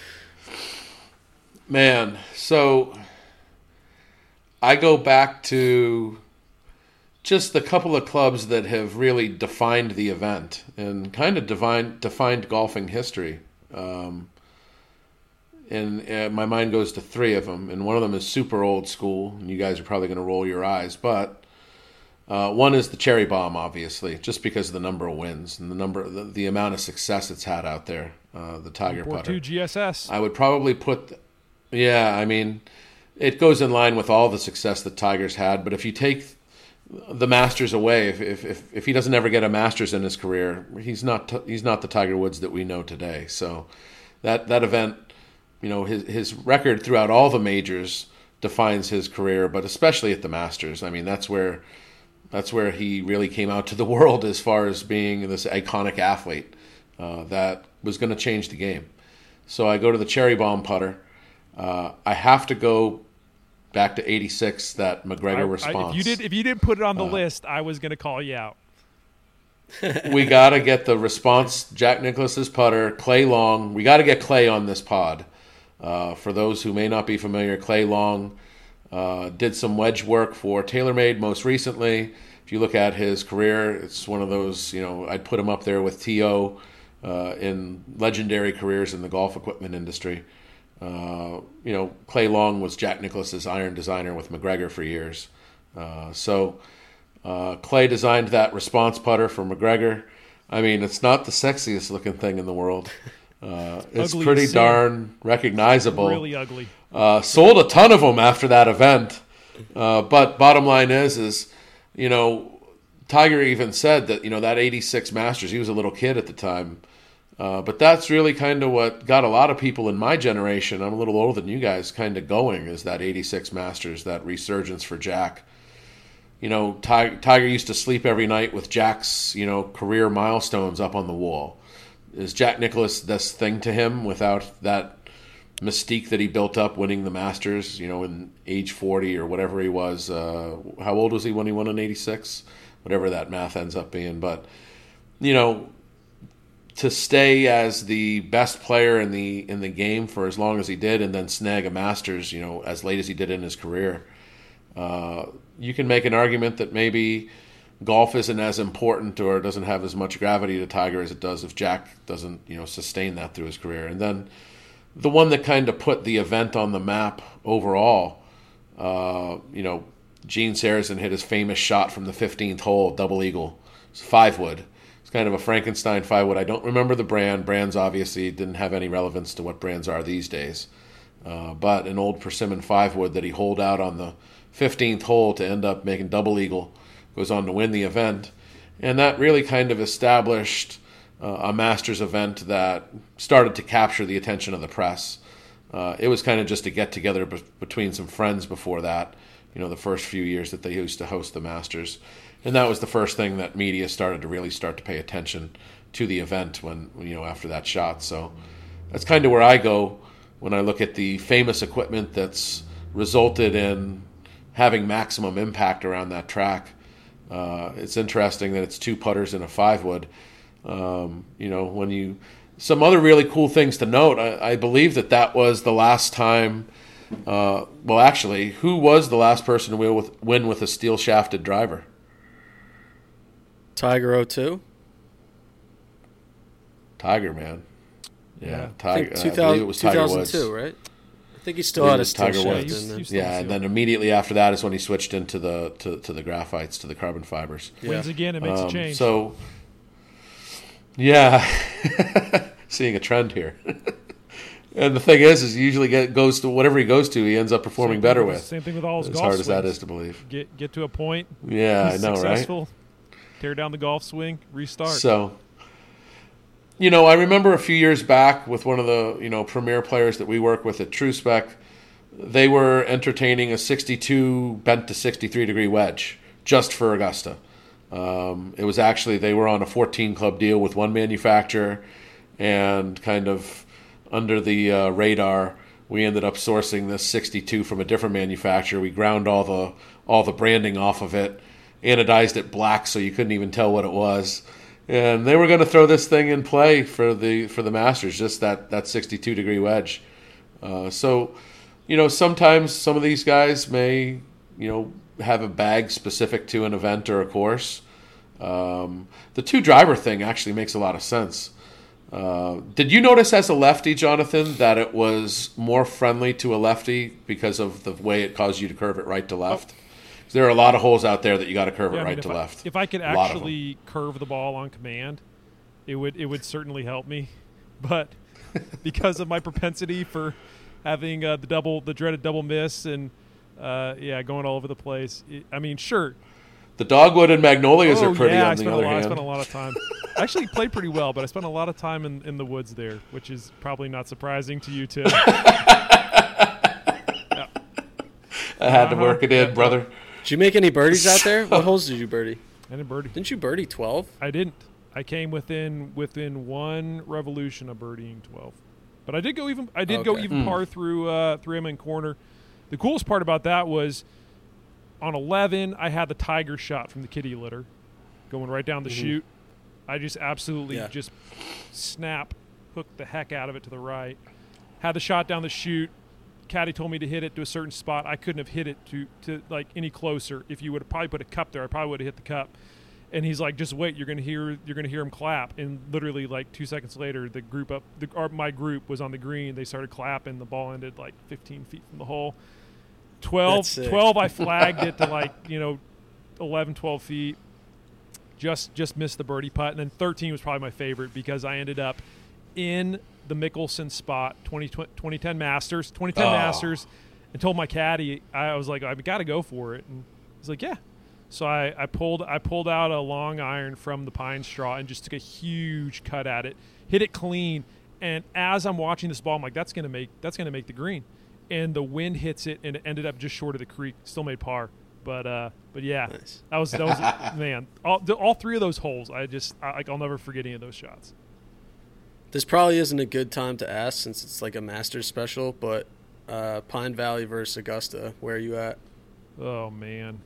[SPEAKER 1] Man, so I go back to just the couple of clubs that have really defined the event and kind of defined defined golfing history. Um, and uh, my mind goes to three of them, and one of them is super old school, and you guys are probably going to roll your eyes, but uh, one is the Cherry Bomb, obviously, just because of the number of wins and the number, the, the amount of success it's had out there. Uh, the Tiger putter.
[SPEAKER 2] two G S S.
[SPEAKER 1] I would probably put, the, yeah, I mean, it goes in line with all the success that Tiger's had. But if you take the Masters away, if if if, if he doesn't ever get a Masters in his career, he's not he's not the Tiger Woods that we know today. So that that event, you know, his his record throughout all the majors defines his career, but especially at the Masters. I mean, that's where that's where he really came out to the world as far as being this iconic athlete uh, that was going to change the game. So I go to the Cherry Bomb putter. Uh, I have to go back to eighty-six, that McGregor
[SPEAKER 2] I,
[SPEAKER 1] response.
[SPEAKER 2] I, if you did, if you didn't put it on the
[SPEAKER 1] uh,
[SPEAKER 2] list, I was going to call you out.
[SPEAKER 1] We got to get the response. Jack Nicklaus's putter, Clay Long. We got to get Clay on this pod. Uh, for those who may not be familiar, Clay Long uh, did some wedge work for TaylorMade most recently. If you look at his career, it's one of those, you know, I'd put him up there with T O uh, in legendary careers in the golf equipment industry. Uh, you know, Clay Long was Jack Nicklaus's iron designer with McGregor for years. Uh, so uh, Clay designed that response putter for McGregor. I mean, it's not the sexiest looking thing in the world. Uh, it's
[SPEAKER 2] Ugly
[SPEAKER 1] pretty
[SPEAKER 2] as sin.
[SPEAKER 1] darn recognizable.
[SPEAKER 2] Really ugly.
[SPEAKER 1] Uh, sold a ton of them after that event. Uh, but bottom line is, is, you know, Tiger even said that, you know, that eighty-six Masters, he was a little kid at the time. Uh, but that's really kind of what got a lot of people in my generation, I'm a little older than you guys, kind of going, is that eighty-six Masters, that resurgence for Jack. You know, Tiger, Tiger used to sleep every night with Jack's, you know, career milestones up on the wall. Is Jack Nicklaus this thing to him without that mystique that he built up winning the Masters, you know, in age forty or whatever he was? Uh, how old was he when he won in eighty-six? Whatever that math ends up being. But, you know, to stay as the best player in the in the game for as long as he did, and then snag a Masters, you know, as late as he did in his career, uh, you can make an argument that maybe golf isn't as important or doesn't have as much gravity to Tiger as it does if Jack doesn't, you know, sustain that through his career. And then the one that kind of put the event on the map overall, uh, you know, Gene Sarazen hit his famous shot from the fifteenth hole, double eagle. It's five wood. Kind of a Frankenstein five wood. I don't remember the brand. Brands obviously didn't have any relevance to what brands are these days. Uh, but an old Persimmon five wood that he holed out on the fifteenth hole to end up making double eagle, goes on to win the event. And that really kind of established uh, a Masters event that started to capture the attention of the press. Uh, it was kind of just a get together be- between some friends before that, you know, the first few years that they used to host the Masters. And that was the first thing that media started to really start to pay attention to the event when, you know, after that shot. So that's kind of where I go when I look at the famous equipment that's resulted in having maximum impact around that track. Uh, it's interesting that it's two putters and a five wood. Um, you know, when you, some other really cool things to note, I, I believe that that was the last time, uh, well, actually, who was the last person to win with, win with a steel shafted driver?
[SPEAKER 3] Tiger oh two?
[SPEAKER 1] Tiger, man. Yeah,
[SPEAKER 2] Yeah.
[SPEAKER 1] Tiger.
[SPEAKER 3] I, think
[SPEAKER 1] I believe it was Tiger
[SPEAKER 3] two thousand two,
[SPEAKER 1] Woods.
[SPEAKER 3] right? I think he still
[SPEAKER 1] I believe
[SPEAKER 3] had
[SPEAKER 1] it
[SPEAKER 3] a
[SPEAKER 1] was
[SPEAKER 3] steel
[SPEAKER 1] Tiger
[SPEAKER 3] shaft.
[SPEAKER 1] Woods.
[SPEAKER 2] He
[SPEAKER 3] didn't
[SPEAKER 2] used-
[SPEAKER 3] he?
[SPEAKER 1] Yeah, and then immediately after that is when he switched into the to, to the graphites, to the carbon fibers.
[SPEAKER 2] Wins again, it makes
[SPEAKER 1] Um,
[SPEAKER 2] a change.
[SPEAKER 1] So, yeah, seeing a trend here. And the thing is, is he usually get, goes to whatever he goes to, he ends up performing
[SPEAKER 2] Same thing
[SPEAKER 1] better
[SPEAKER 2] with-
[SPEAKER 1] with.
[SPEAKER 2] Same thing with all his
[SPEAKER 1] As
[SPEAKER 2] golf
[SPEAKER 1] hard as that
[SPEAKER 2] swings.
[SPEAKER 1] is to believe.
[SPEAKER 2] Get get to a point.
[SPEAKER 1] Yeah, I
[SPEAKER 2] he's
[SPEAKER 1] know, right?
[SPEAKER 2] successful, tear down the golf swing, restart.
[SPEAKER 1] So, you know, I remember a few years back with one of the, you know, premier players that we work with at TrueSpec, they were entertaining a sixty-two bent to sixty-three degree wedge just for Augusta. Um, it was actually, they were on a fourteen club deal with one manufacturer, and kind of under the uh, radar, we ended up sourcing this sixty-two from a different manufacturer. We ground all the all the branding off of it, anodized it black so you couldn't even tell what it was. And they were going to throw this thing in play for the for the Masters, just that, that sixty-two degree wedge. Uh, so, you know, sometimes some of these guys may, you know, have a bag specific to an event or a course. Um, the two driver thing actually makes a lot of sense. Uh, did you notice as a lefty, Jonathan, that it was more friendly to a lefty because of the way it caused you to curve it right to left? Oh. There are a lot of holes out there that you got to curve
[SPEAKER 2] yeah,
[SPEAKER 1] it
[SPEAKER 2] I
[SPEAKER 1] right
[SPEAKER 2] mean,
[SPEAKER 1] to
[SPEAKER 2] I,
[SPEAKER 1] left.
[SPEAKER 2] If I could actually curve the ball on command, it would it would certainly help me. But because of my propensity for having uh, the double, the dreaded double miss, and uh, yeah, going all over the place. It, I mean, sure.
[SPEAKER 1] The dogwood and magnolias
[SPEAKER 2] oh,
[SPEAKER 1] are pretty.
[SPEAKER 2] Yeah,
[SPEAKER 1] on
[SPEAKER 2] I
[SPEAKER 1] the
[SPEAKER 2] spent
[SPEAKER 1] other
[SPEAKER 2] a lot,
[SPEAKER 1] hand,
[SPEAKER 2] I spent a lot of time. I actually played pretty well, but I spent a lot of time in, in the woods there, which is probably not surprising to you, Tim. yeah.
[SPEAKER 1] I had to work it in, yeah, brother.
[SPEAKER 3] Did you make any birdies out there? What holes did you birdie?
[SPEAKER 2] I didn't birdie.
[SPEAKER 3] Didn't you birdie twelve?
[SPEAKER 2] I didn't. I came within within one revolution of birdieing twelve, but I did go even. I did
[SPEAKER 3] okay.
[SPEAKER 2] go even
[SPEAKER 1] mm.
[SPEAKER 2] par through uh, three M N corner. The coolest part about that was on eleven, I had the tiger shot from the kitty litter, going right down the mm-hmm. chute. I just absolutely yeah. just snap, hooked the heck out of it to the right. Had the shot down the chute. Caddy told me to hit it to a certain spot. I couldn't have hit it to, to like any closer. If you would have probably put a cup there, I probably would have hit the cup. And he's like, "Just wait, you're gonna hear you're gonna hear him clap." And literally, like two seconds later, the group up, the, or my group was on the green. They started clapping. The ball ended like fifteen feet from the hole. twelve, twelve I flagged it to like you know, eleven, twelve feet. Just just missed the birdie putt. And then thirteen was probably my favorite because I ended up in the Mickelson spot, twenty, twenty ten Masters, twenty ten oh. Masters, and told my caddy, I was like, I've got to go for it. And he's like, yeah. So I, I pulled I pulled out a long iron from the pine straw and just took a huge cut at it, hit it clean. And as I'm watching this ball, I'm like, that's gonna make that's gonna make the green. And the wind hits it, and it ended up just short of the creek. Still made par, but uh, but yeah, nice. that was that was man. All, all three of those holes, I just I, like I'll never forget any of those shots.
[SPEAKER 3] This probably isn't a good time to ask since it's like a Masters special, but uh, Pine Valley versus Augusta, where are you at?
[SPEAKER 2] Oh man,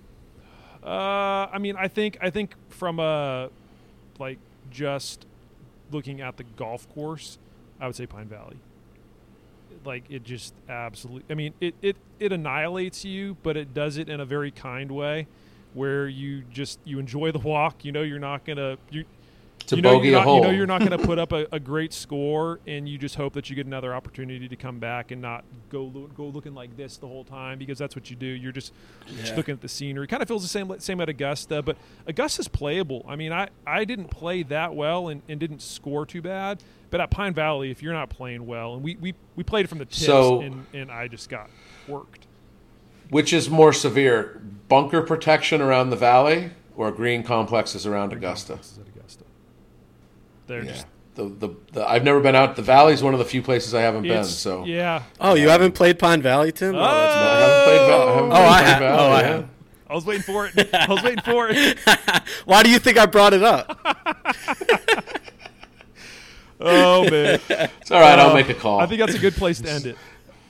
[SPEAKER 2] uh, I mean, I think I think from a like just looking at the golf course, I would say Pine Valley. Like it just absolutely. I mean, it it it annihilates you, but it does it in a very kind way, where you just you enjoy the walk. You know, you're not gonna you.
[SPEAKER 1] To
[SPEAKER 2] you know,
[SPEAKER 1] bogey
[SPEAKER 2] you're
[SPEAKER 1] a
[SPEAKER 2] not,
[SPEAKER 1] hole.
[SPEAKER 2] You know you're not going to put up a, a great score, and you just hope that you get another opportunity to come back and not go go looking like this the whole time, because that's what you do. You're just, yeah. just looking at the scenery. Kind of feels the same same at Augusta, but Augusta's playable. I mean, I, I didn't play that well and, and didn't score too bad, but at Pine Valley, if you're not playing well, and we, we, we played it from the tips,
[SPEAKER 1] so,
[SPEAKER 2] and, and I just got worked.
[SPEAKER 1] Which is more severe, bunker protection around the valley or green complexes around green Augusta?
[SPEAKER 2] Complexes at Augusta. They're
[SPEAKER 1] yeah.
[SPEAKER 2] just
[SPEAKER 1] the, the the I've never been out. The Valley's one of the few places I haven't been. So
[SPEAKER 2] yeah.
[SPEAKER 3] Oh, you haven't played Pine Valley, Tim?
[SPEAKER 2] Oh,
[SPEAKER 3] oh that's
[SPEAKER 1] no, I haven't played. I haven't
[SPEAKER 3] oh,
[SPEAKER 1] played
[SPEAKER 3] I
[SPEAKER 1] Pine
[SPEAKER 3] have.
[SPEAKER 1] Valley,
[SPEAKER 3] Oh, I
[SPEAKER 1] yeah.
[SPEAKER 3] have.
[SPEAKER 2] I was waiting for it. I was waiting for it.
[SPEAKER 3] Why do you think I brought it up?
[SPEAKER 2] Oh man,
[SPEAKER 1] it's all right. Uh, I'll make a call.
[SPEAKER 2] I think that's a good place to end it.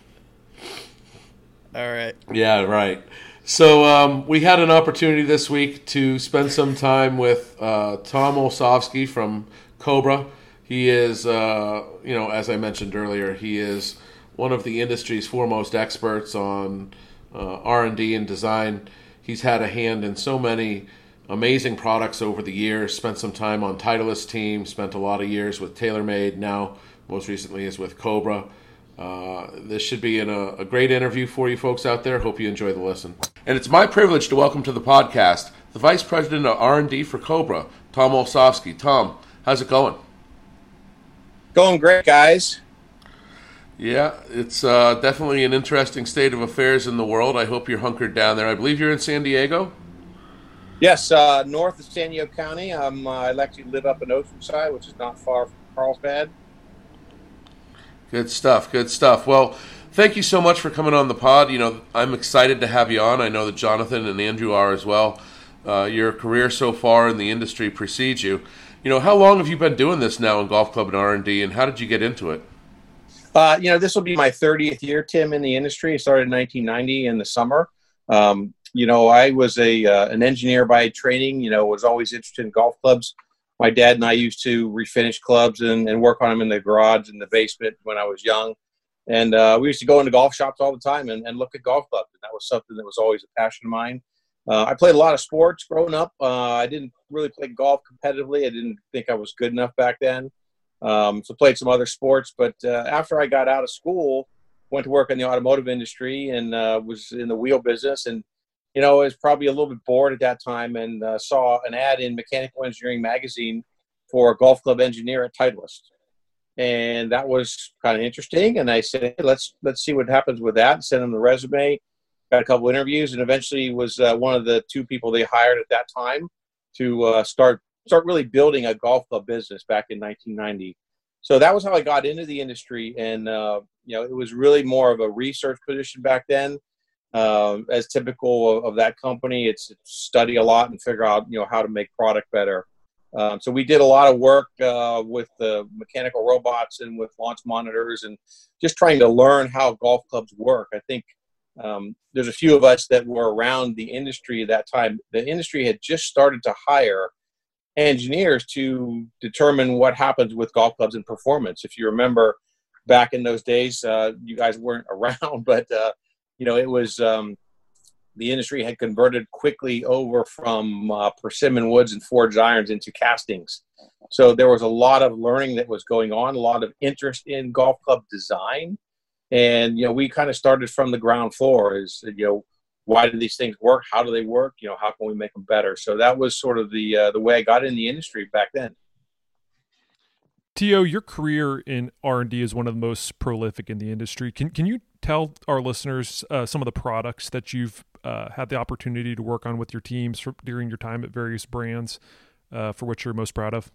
[SPEAKER 3] All right.
[SPEAKER 1] Yeah, right. So um, we had an opportunity this week to spend some time with uh, Tom Olsovsky from Cobra. He is, uh, you know, as I mentioned earlier, he is one of the industry's foremost experts on uh, R and D and design. He's had a hand in so many amazing products over the years, spent some time on Titleist team, spent a lot of years with TaylorMade, now most recently is with Cobra. Uh, this should be in a, a great interview for you folks out there. Hope you enjoy the listen. And it's my privilege to welcome to the podcast the Vice President of R and D for Cobra, Tom Olsovsky. Tom, how's it going?
[SPEAKER 4] Going great, guys.
[SPEAKER 1] Yeah, it's uh, definitely an interesting state of affairs in the world. I hope you're hunkered down there. I believe you're in San Diego?
[SPEAKER 4] Yes, uh, north of San Diego County. Um, uh, I actually live up in Oceanside, which is not far from Carlsbad.
[SPEAKER 1] Good stuff, good stuff. Well, thank you so much for coming on the pod. You know, I'm excited to have you on. I know that Jonathan and Andrew are as well. Uh, your career so far in the industry precedes you. You know, how long have you been doing this now in golf club and R and D, and how did you get into it?
[SPEAKER 4] Uh, you know, this will be my thirtieth year, Tim, in the industry. I started in nineteen ninety in the summer. Um, you know, I was a uh, an engineer by training, you know, was always interested in golf clubs. My dad and I used to refinish clubs and, and work on them in the garage in the basement when I was young. And uh, we used to go into golf shops all the time and, and look at golf clubs. And that was something that was always a passion of mine. Uh, I played a lot of sports growing up. Uh, I didn't really play golf competitively. I didn't think I was good enough back then. Um, so played some other sports, but uh, after I got out of school, went to work in the automotive industry and uh, was in the wheel business. And, you know, I was probably a little bit bored at that time and uh, saw an ad in Mechanical Engineering Magazine for a golf club engineer at Titleist. And that was kind of interesting. And I said, hey, let's, let's see what happens with that. Sent them the resume, got a couple interviews, and eventually was uh, one of the two people they hired at that time to uh, start, start really building a golf club business back in nineteen ninety. So that was how I got into the industry. And, uh, you know, it was really more of a research position back then. Uh, as typical of, of that company, it's, it's study a lot and figure out, you know, how to make product better. Um, so we did a lot of work uh, with the mechanical robots and with launch monitors and just trying to learn how golf clubs work. I think um, there's a few of us that were around the industry at that time. The industry had just started to hire engineers to determine what happens with golf clubs and performance. If you remember back in those days, uh, you guys weren't around, but uh, you know, it was um, the industry had converted quickly over from uh, persimmon woods and forged irons into castings. So there was a lot of learning that was going on, a lot of interest in golf club design. And, you know, we kind of started from the ground floor is, you know, why do these things work? How do they work? You know, how can we make them better? So that was sort of the uh, the way I got in the industry back then.
[SPEAKER 2] Tio, your career in R and D is one of the most prolific in the industry. Can can you tell our listeners uh, some of the products that you've uh, had the opportunity to work on with your teams for, during your time at various brands uh, for which you're most proud of?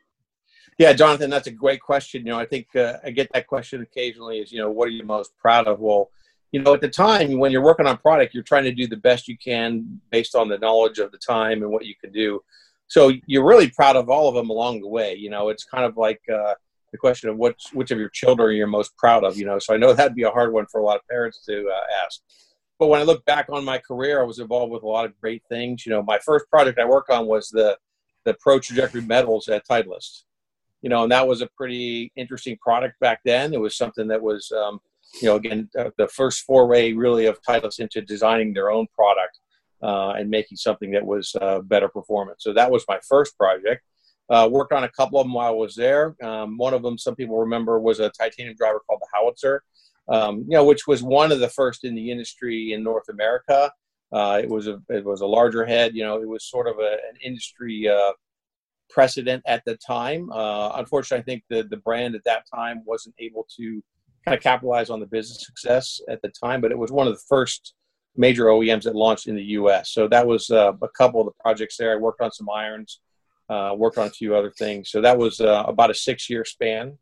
[SPEAKER 4] Yeah, Jonathan, that's a great question. You know, I think uh, I get that question occasionally is, you know, what are you most proud of? Well, you know, at the time when you're working on product, you're trying to do the best you can based on the knowledge of the time and what you can do. So you're really proud of all of them along the way. You know, it's kind of like uh, the question of which, which of your children you're most proud of, you know. So I know that'd be a hard one for a lot of parents to uh, ask. But when I look back on my career, I was involved with a lot of great things. You know, my first project I worked on was the, the Pro Trajectory medals at Titleist. You know, and that was a pretty interesting product back then. It was something that was, um, you know, again, uh, the first foray really of Titleist into designing their own product uh, and making something that was uh, better performance. So that was my first project. Uh, worked on a couple of them while I was there. Um, one of them, some people remember, was a titanium driver called the Howitzer, um, you know, which was one of the first in the industry in North America. Uh, it was a it was a larger head. You know, it was sort of a, an industry uh, precedent at the time. Uh, unfortunately, I think the the brand at that time wasn't able to kind of capitalize on the business success at the time, but it was one of the first major O E Ms that launched in the U S. So that was uh, a couple of the projects there. I worked on some irons, uh, worked on a few other things. So that was uh, about a six-year span.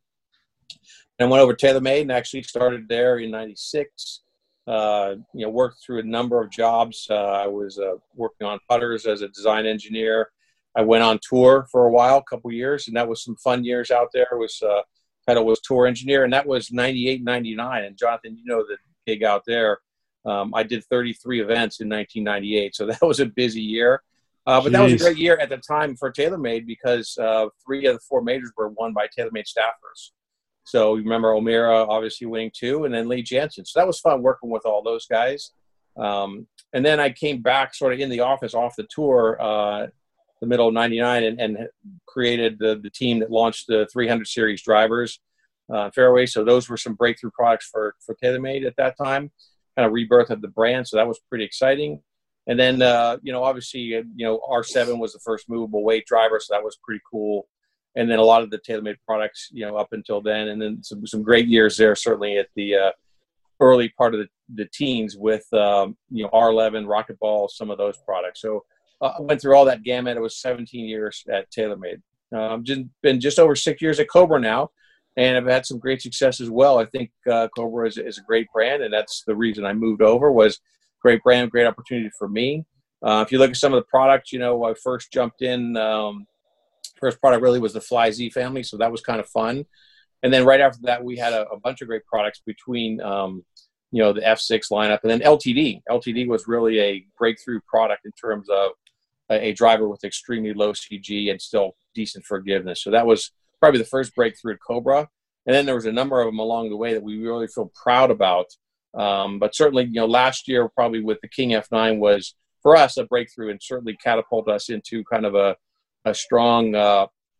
[SPEAKER 4] And went over to TaylorMade and actually started there in ninety-six. Uh, you know, worked through a number of jobs. Uh, I was uh, working on putters as a design engineer. I went on tour for a while, a couple years, and that was some fun years out there. It was uh, title was tour engineer, and that was ninety-eight, ninety-nine. And Jonathan, you know the gig out there. Um, I did thirty-three events in nineteen ninety-eight, so that was a busy year. Uh, but Jeez. That was a great year at the time for TaylorMade because uh, three of the four majors were won by TaylorMade staffers. So you remember O'Meara obviously winning two, and then Lee Jansen. So that was fun working with all those guys. Um, and then I came back sort of in the office off the tour uh, the middle of ninety-nine and, and created the, the team that launched the three hundred series drivers uh, fairway. So those were some breakthrough products for, for TaylorMade at that time, kind of rebirth of the brand. So that was pretty exciting. And then, uh, you know, obviously, you know, R seven was the first movable weight driver. So that was pretty cool. And then a lot of the TaylorMade products, you know, up until then, and then some, some great years there, certainly at the uh, early part of the, the teens with, um, you know, R eleven, Rocket Ball, some of those products. So uh, I went through all that gamut. It was seventeen years at TaylorMade. Uh, I've just been just over six years at Cobra now, and I've had some great success as well. I think uh, Cobra is, is a great brand, and that's the reason I moved over was great brand, great opportunity for me. Uh, if you look at some of the products, you know, I first jumped in, um, first product really was the Fly Z family, so that was kind of fun. And then right after that, we had a, a bunch of great products between, um, you know, the F six lineup and then L T D. L T D was really a breakthrough product in terms of a, a driver with extremely low C G and still decent forgiveness. So that was probably the first breakthrough at Cobra. And then there was a number of them along the way that we really feel proud about. Um, but certainly, you know, last year probably with the King F nine was, for us, a breakthrough and certainly catapulted us into kind of a, a strong uh,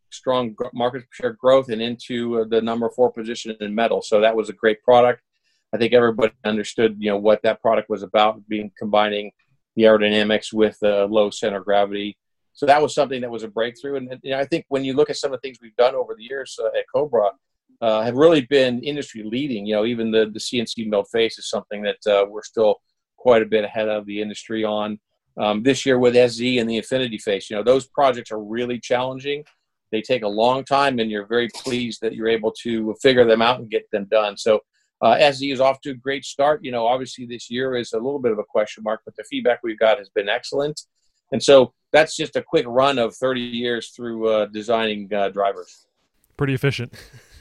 [SPEAKER 4] strong market share growth and into the number four position in metal. So that was a great product. I think everybody understood, you know, what that product was about, being combining the aerodynamics with uh, low center of gravity. So that was something that was a breakthrough. And you know, I think when you look at some of the things we've done over the years uh, at Cobra, uh, have really been industry leading. You know, even the, the C N C milled face is something that uh, we're still quite a bit ahead of the industry on. Um, this year with S Z and the Infinity Face, you know, those projects are really challenging. They take a long time, and you're very pleased that you're able to figure them out and get them done. So uh, S Z is off to a great start. You know, obviously this year is a little bit of a question mark, but the feedback we've got has been excellent. And so that's just a quick run of thirty years through uh, designing uh, drivers.
[SPEAKER 2] Pretty efficient.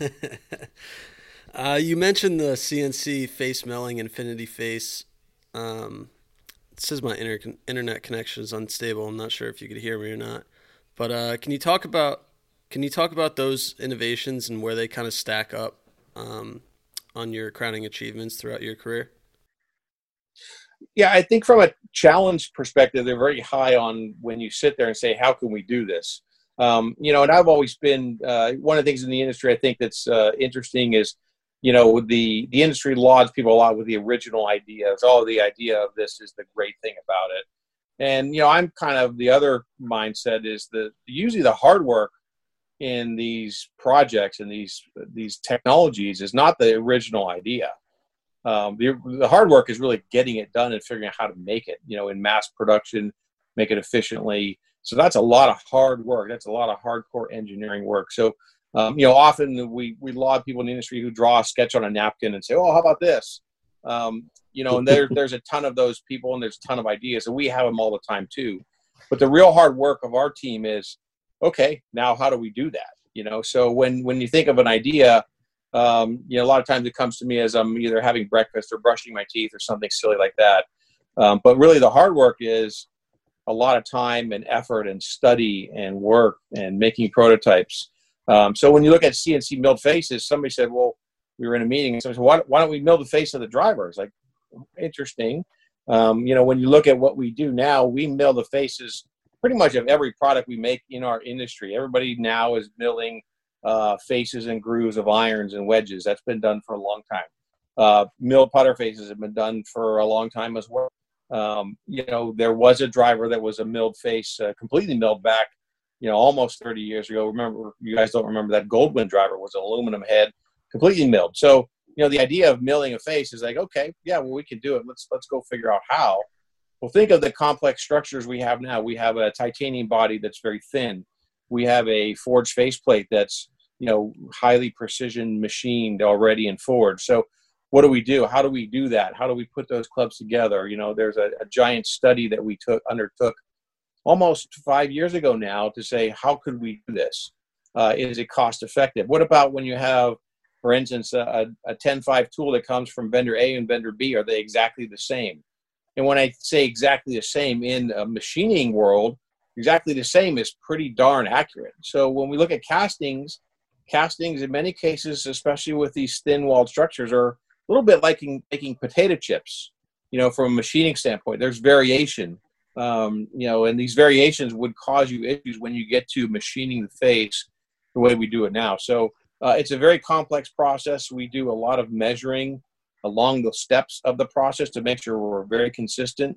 [SPEAKER 3] uh, you mentioned the C N C face milling, Infinity Face. Um, it says my inter- internet connection is unstable. I'm not sure if you could hear me or not. But uh, can you talk about can you talk about those innovations and where they kind of stack up um, on your crowning achievements throughout your career?
[SPEAKER 4] Yeah, I think from a challenge perspective, they're very high on when you sit there and say, how can we do this? Um, you know, and I've always been, uh, one of the things in the industry I think that's uh, interesting is, you know, the, the industry lauds people a lot with the original ideas. Oh, the idea of this is the great thing about it. And, you know, I'm kind of the other mindset is that usually the hard work in these projects and these, these technologies is not the original idea. Um, the, the hard work is really getting it done and figuring out how to make it, you know, in mass production, make it efficiently. So that's a lot of hard work. That's a lot of hardcore engineering work. So, um, you know, often we, we laud people in the industry who draw a sketch on a napkin and say, oh, how about this? Um, you know, and there, there's a ton of those people and there's a ton of ideas, and we have them all the time too. But the real hard work of our team is, okay, now how do we do that? You know, so when, when you think of an idea, Um, you know, a lot of times it comes to me as I'm either having breakfast or brushing my teeth or something silly like that. Um, but really the hard work is a lot of time and effort and study and work and making prototypes. Um, so when you look at C N C milled faces, somebody said, well, we were in a meeting and somebody said, why, why don't we mill the face of the driver? It's like, interesting. Um, you know, when you look at what we do now, we mill the faces pretty much of every product we make in our industry. Everybody now is milling uh, faces and grooves of irons and wedges. That's been done for a long time. Uh, milled putter faces have been done for a long time as well. Um, you know, there was a driver that was a milled face, uh, completely milled back, you know, almost thirty years ago. Remember, you guys don't remember that Goldwyn driver was an aluminum head, completely milled. So, you know, the idea of milling a face is like, okay, yeah, well, we can do it. Let's, let's go figure out how. Well, think of the complex structures we have now. We have a titanium body that's very thin. We have a forged faceplate that's, you know, highly precision machined already and forged. So what do we do? How do we do that? How do we put those clubs together? You know, there's a, a giant study that we took undertook almost five years ago now to say, how could we do this? Uh, is it cost effective? What about when you have, for instance, a, a ten five tool that comes from vendor A and vendor B? Are they exactly the same? And when I say exactly the same in a machining world, exactly the same is pretty darn accurate. So when we look at castings, castings in many cases, especially with these thin-walled structures, are a little bit like in, making potato chips. You know, from a machining standpoint, there's variation. Um, you know, and these variations would cause you issues when you get to machining the face the way we do it now. So uh, it's a very complex process. We do a lot of measuring along the steps of the process to make sure we're very consistent.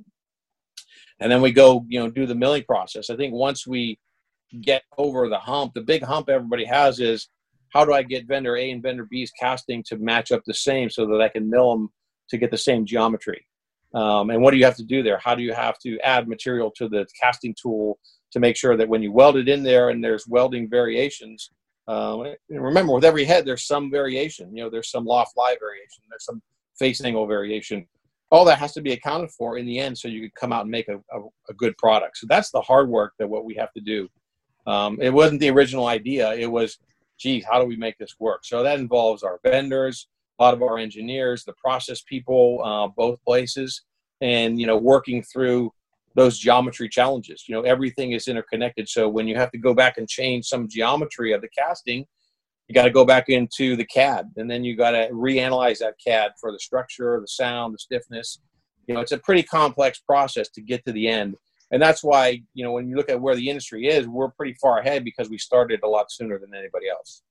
[SPEAKER 4] And then we go, you know, do the milling process. I think once we get over the hump, the big hump everybody has is, how do I get vendor A and vendor B's casting to match up the same so that I can mill them to get the same geometry? Um, and what do you have to do there? How do you have to add material to the casting tool to make sure that when you weld it in there and there's welding variations, um, remember, with every head, there's some variation. You know, there's some loft lie variation. There's some face angle variation. All that has to be accounted for in the end so you can come out and make a, a, a good product. So that's the hard work that what we have to do. Um, it wasn't the original idea. It was, geez, how do we make this work? So that involves our vendors, a lot of our engineers, the process people, uh, both places, and, you know, working through those geometry challenges. You know, everything is interconnected. So when you have to go back and change some geometry of the casting, you got to go back into the C A D, and then you got to reanalyze that C A D for the structure, the sound, the stiffness. You know, it's a pretty complex process to get to the end. And that's why, you know, when you look at where the industry is, we're pretty far ahead because we started a lot sooner than anybody else.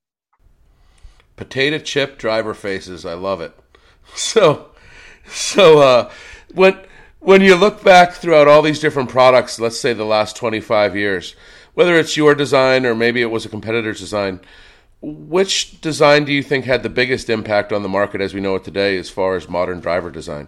[SPEAKER 1] Potato chip driver faces. I love it. So, so uh, when when you look back throughout all these different products, let's say the last twenty-five years, whether it's your design or maybe it was a competitor's design, which design do you think had the biggest impact on the market as we know it today as far as modern driver design?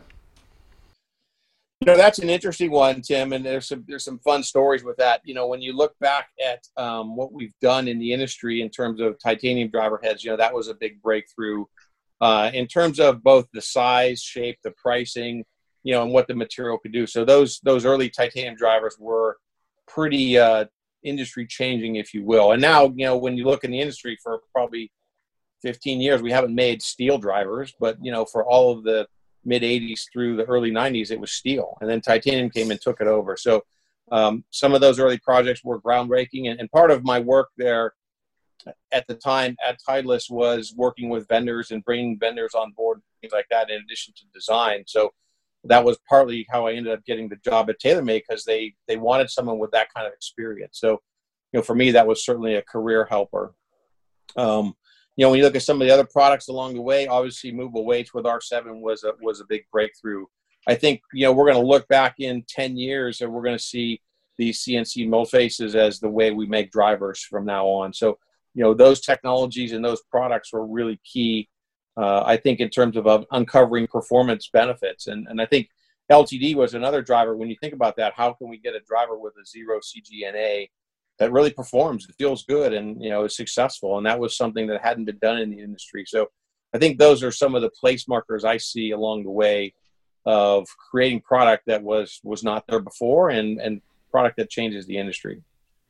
[SPEAKER 4] You know, that's an interesting one, Tim, and there's some there's some fun stories with that. You know, when you look back at um, what we've done in the industry in terms of titanium driver heads, you know, that was a big breakthrough uh, in terms of both the size, shape, the pricing, you know, and what the material could do. So those those early titanium drivers were pretty uh, industry changing, if you will. And now, you know, when you look in the industry for probably fifteen years, we haven't made steel drivers, but, you know, for all of the mid eighties through the early nineties, it was steel. And then titanium came and took it over. So um, some of those early projects were groundbreaking. And, and part of my work there at the time at Titleist was working with vendors and bringing vendors on board, things like that, in addition to design. So that was partly how I ended up getting the job at TaylorMade, because they, they wanted someone with that kind of experience. So, you know, for me, that was certainly a career helper. Um, You know, when you look at some of the other products along the way, obviously movable weights with R seven was a, was a big breakthrough. I think, you know, we're going to look back in ten years and we're going to see these C N C mold faces as the way we make drivers from now on. So, you know, those technologies and those products were really key, uh, I think, in terms of uh, uncovering performance benefits. And, and I think L T D was another driver. When you think about that, how can we get a driver with a zero C G N A that really performs, it feels good, and, you know, is successful? And that was something that hadn't been done in the industry. So I think those are some of the place markers I see along the way of creating product that was was not there before, and and product that changes the industry.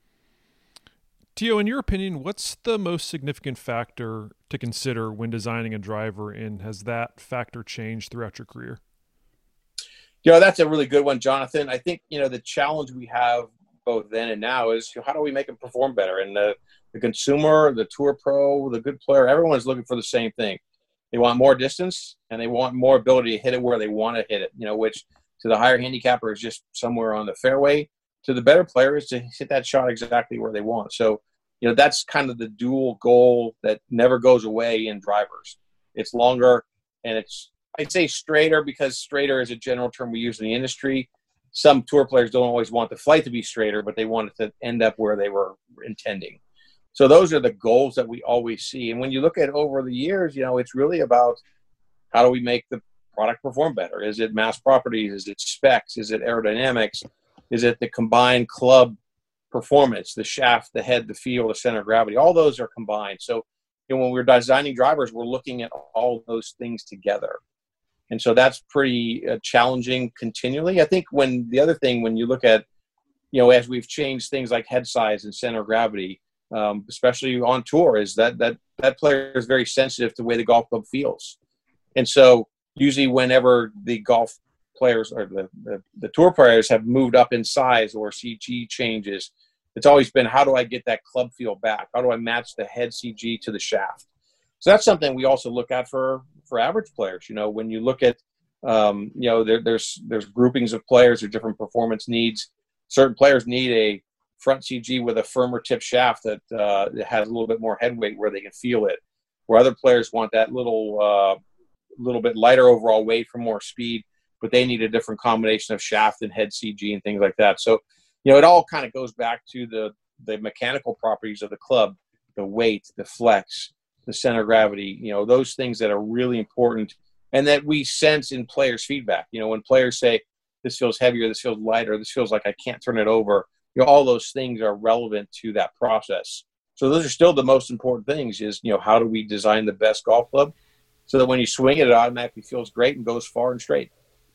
[SPEAKER 2] Tio, in your opinion, what's the most significant factor to consider when designing a driver, and has that factor changed throughout your career?
[SPEAKER 4] You know, that's a really good one, Jonathan. I think, you know, the challenge we have both then and now is, how do we make it perform better? And the, the consumer, the tour pro, the good player, everyone's looking for the same thing. They want more distance, and they want more ability to hit it where they want to hit it, you know, which to the higher handicapper is just somewhere on the fairway. To the better player is to hit that shot exactly where they want. So, you know, that's kind of the dual goal that never goes away in drivers. It's longer, and it's, I'd say straighter, because straighter is a general term we use in the industry. Some tour players don't always want the flight to be straighter, but they want it to end up where they were intending. So those are the goals that we always see. And when you look at over the years, you know, it's really about, how do we make the product perform better? Is it mass properties? Is it specs? Is it aerodynamics? Is it the combined club performance, the shaft, the head, the feel, the center of gravity? All those are combined. So, you know, when we're designing drivers, we're looking at all those things together. And so that's pretty uh, challenging continually. I think when the other thing, when you look at, you know, as we've changed things like head size and center of gravity, um, especially on tour, is that that that player is very sensitive to the way the golf club feels. And so usually whenever the golf players or the, the, the tour players have moved up in size or C G changes, it's always been, how do I get that club feel back? How do I match the head C G to the shaft? So that's something we also look at for, for average players. You know, when you look at, um, you know, there, there's there's groupings of players or different performance needs. Certain players need a front C G with a firmer tip shaft that uh, has a little bit more head weight where they can feel it. Where other players want that little uh, little bit lighter overall weight for more speed, but they need a different combination of shaft and head C G and things like that. So, you know, it all kind of goes back to the the mechanical properties of the club, the weight, the flex, the center of gravity, you know, those things that are really important and that we sense in players' feedback. You know, when players say, this feels heavier, this feels lighter, this feels like I can't turn it over, you know, all those things are relevant to that process. So those are still the most important things is, you know, how do we design the best golf club so that when you swing it, it automatically feels great and goes far and straight.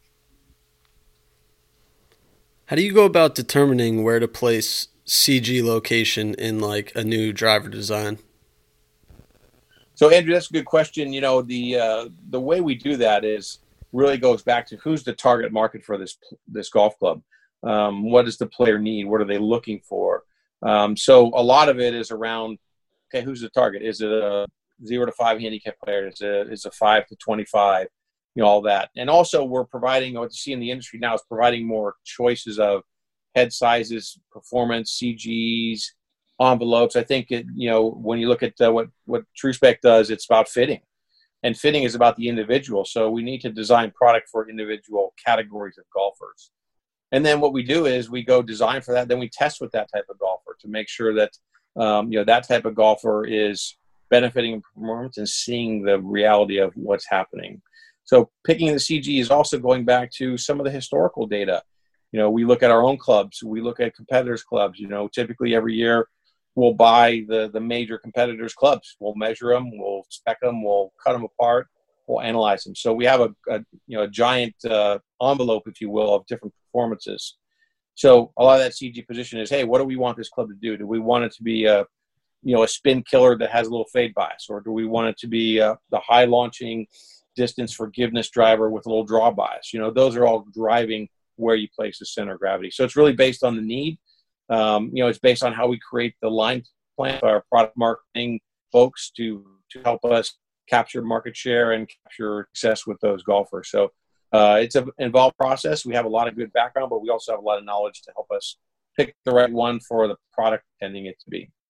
[SPEAKER 3] How do you go about determining where to place C G location in like a new driver design?
[SPEAKER 4] So, Andrew, that's a good question. You know, the uh, the way we do that is really goes back to who's the target market for this this golf club. Um, what does the player need? What are they looking for? Um, so a lot of it is around, okay, who's the target? Is it a zero to five handicap player? Is it is a five to twenty-five? You know, all that. And also we're providing, what you see in the industry now is providing more choices of head sizes, performance, C Gs, envelopes. I think it, you know, when you look at uh, what what TrueSpec does, it's about fitting, and fitting is about the individual. So we need to design product for individual categories of golfers. And then what we do is we go design for that. Then we test with that type of golfer to make sure that um, you know that type of golfer is benefiting in performance and seeing the reality of what's happening. So picking the C G is also going back to some of the historical data. You know, we look at our own clubs. We look at competitors' clubs. You know, typically every year we'll buy the, the major competitors' clubs. We'll measure them. We'll spec them. We'll cut them apart. We'll analyze them. So we have a, a you know a giant uh, envelope, if you will, of different performances. So a lot of that C G position is, hey, what do we want this club to do? Do we want it to be a you know a spin killer that has a little fade bias, or do we want it to be uh, the high launching distance forgiveness driver with a little draw bias? You know, those are all driving where you place the center of gravity. So it's really based on the need. Um, you know, it's based on how we create the line plan for our product marketing folks to to help us capture market share and capture success with those golfers. So uh, it's an involved process. We have a lot of good background, but we also have a lot of knowledge to help us pick the right one for the product intending it to be.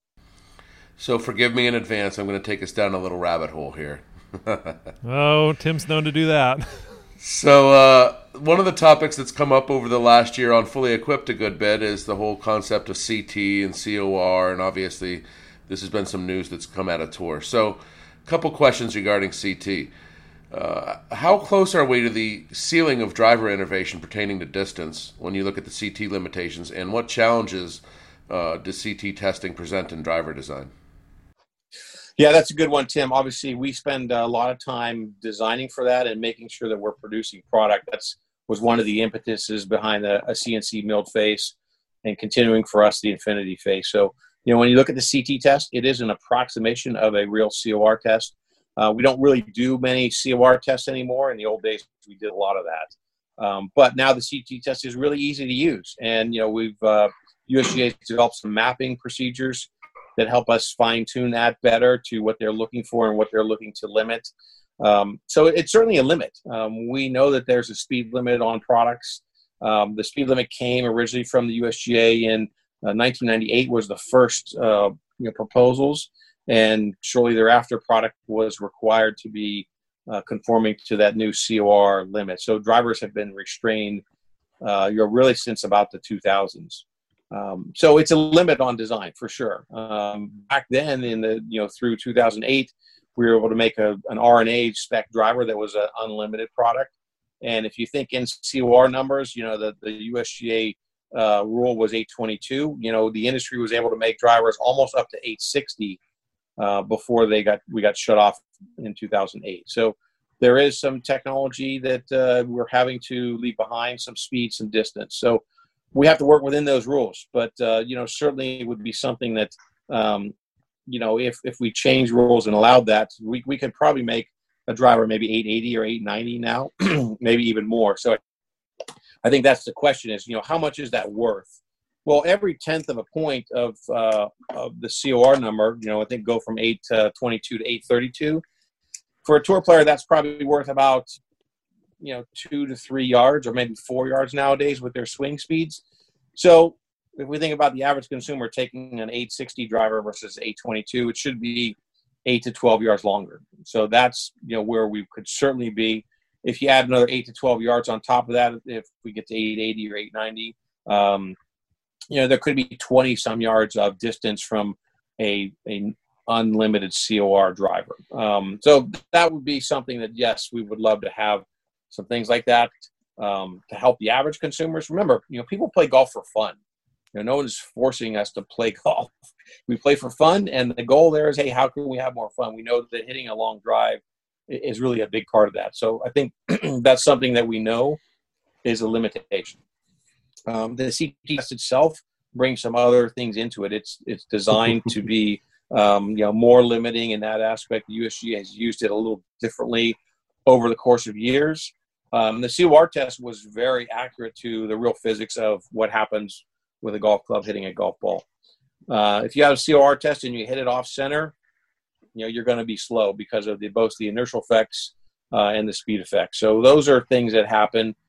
[SPEAKER 1] So forgive me in advance. I'm going to take us down a little rabbit hole here.
[SPEAKER 2] Oh, Tim's known to do that.
[SPEAKER 1] So uh, one of the topics that's come up over the last year on Fully Equipped a good bit is the whole concept of C T and C O R, and obviously this has been some news that's come out of tour. So a couple questions regarding C T. Uh, how close are we to the ceiling of driver innovation pertaining to distance when you look at the C T limitations, and what challenges uh, does C T testing present in driver design?
[SPEAKER 4] Yeah, that's a good one, Tim. Obviously, we spend a lot of time designing for that and making sure that we're producing product. That's was one of the impetuses behind a, a C N C milled face, and continuing for us the Infinity face. So, you know, when you look at the C T test, it is an approximation of a real C O R test. Uh, we don't really do many C O R tests anymore. In the old days, we did a lot of that. Um, but now the C T test is really easy to use. And, you know, we've, uh, U S G A has developed some mapping procedures that help us fine tune that better to what they're looking for and what they're looking to limit. Um, so it's certainly a limit. Um, we know that there's a speed limit on products. Um, the speed limit came originally from the U S G A in uh, nineteen ninety-eight was the first uh, you know, proposals, and shortly thereafter product was required to be uh, conforming to that new C O R limit. So drivers have been restrained uh, you know, really since about the two thousands. Um, so it's a limit on design for sure. Um, back then, in the you know through two thousand eight, we were able to make a, an R N A spec driver that was an unlimited product. And if you think in C O R numbers, you know the the U S G A uh, rule was eight twenty-two. You know the industry was able to make drivers almost up to eight sixty uh, before they got we got shut off in two thousand eight. So there is some technology that uh, we're having to leave behind, some speed, some distance. So we have to work within those rules, but uh, you know, certainly it would be something that, um, you know, if if we change rules and allowed that, we we could probably make a driver maybe eight eighty or eight ninety now, maybe even more. So I think that's the question: is you know, how much is that worth? Well, every tenth of a point of uh, of the C O R number, you know, I think go from eight to twenty-two to eight thirty-two. For a tour player, that's probably worth about, you know, two to three yards or maybe four yards nowadays with their swing speeds. So if we think about the average consumer taking an eight sixty driver versus eight twenty-two, it should be eight to twelve yards longer. So that's, you know, where we could certainly be. If you add another eight to twelve yards on top of that, if we get to eight eighty or eight ninety, um, you know, there could be twenty some yards of distance from a, a unlimited C O R driver. Um, so that would be something that, yes, we would love to have some things like that um, to help the average consumers. Remember, you know, people play golf for fun. You know, no one's forcing us to play golf. We play for fun, and the goal there is, hey, how can we have more fun? We know that hitting a long drive is really a big part of that. So I think that's something that we know is a limitation. Um, the C T test itself brings some other things into it. It's it's designed to be um, you know more limiting in that aspect. The U S G A has used it a little differently over the course of years. Um, the C O R test was very accurate to the real physics of what happens with a golf club hitting a golf ball. Uh, if you have a C O R test and you hit it off center, you know, you're going to be slow because of the, both the inertial effects uh, and the speed effects. So those are things that happen.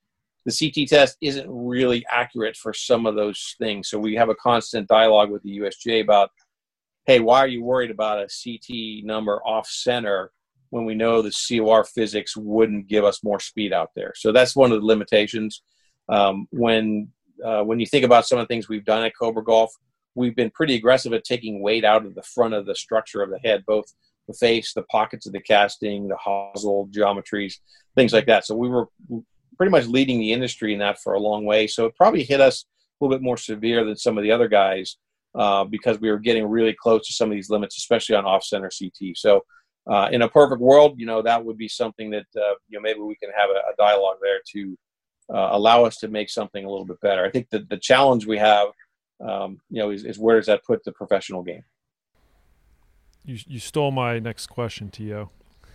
[SPEAKER 4] the C T test isn't really accurate for some of those things. So we have a constant dialogue with the U S G A about, hey, why are you worried about a C T number off center when we know the C O R physics wouldn't give us more speed out there? So that's one of the limitations. Um, when uh, when you think about some of the things we've done at Cobra Golf, we've been pretty aggressive at taking weight out of the front of the structure of the head, both the face, the pockets of the casting, the hosel geometries, things like that. So we were pretty much leading the industry in that for a long way. So it probably hit us a little bit more severe than some of the other guys uh, because we were getting really close to some of these limits, especially on off-center C T. So uh, in a perfect world, you know, that would be something that, uh, you know, maybe we can have a, a dialogue there to uh, allow us to make something a little bit better. I think that the challenge we have, um, you know, is, is where does that put the professional game?
[SPEAKER 2] You you stole my next question, T O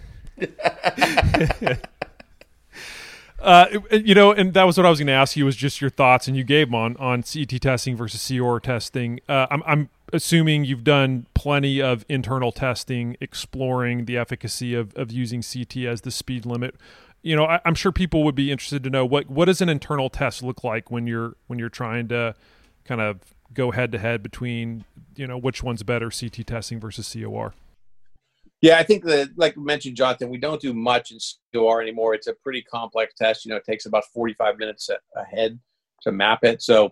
[SPEAKER 2] uh, you know, and that was what I was going to ask you, was just your thoughts, and you gave them on, on C T testing versus C O R testing. Uh, I'm, I'm assuming you've done plenty of internal testing exploring the efficacy of, of using C T as the speed limit. You know, I, I'm sure people would be interested to know what, what does an internal test look like when you're when you're trying to kind of go head to head between, you know, which one's better, C T testing versus C O R?
[SPEAKER 4] Yeah, I think that, like you mentioned, Jonathan, we don't do much in C O R anymore. It's a pretty complex test. You know, it takes about forty-five minutes ahead to map it. So,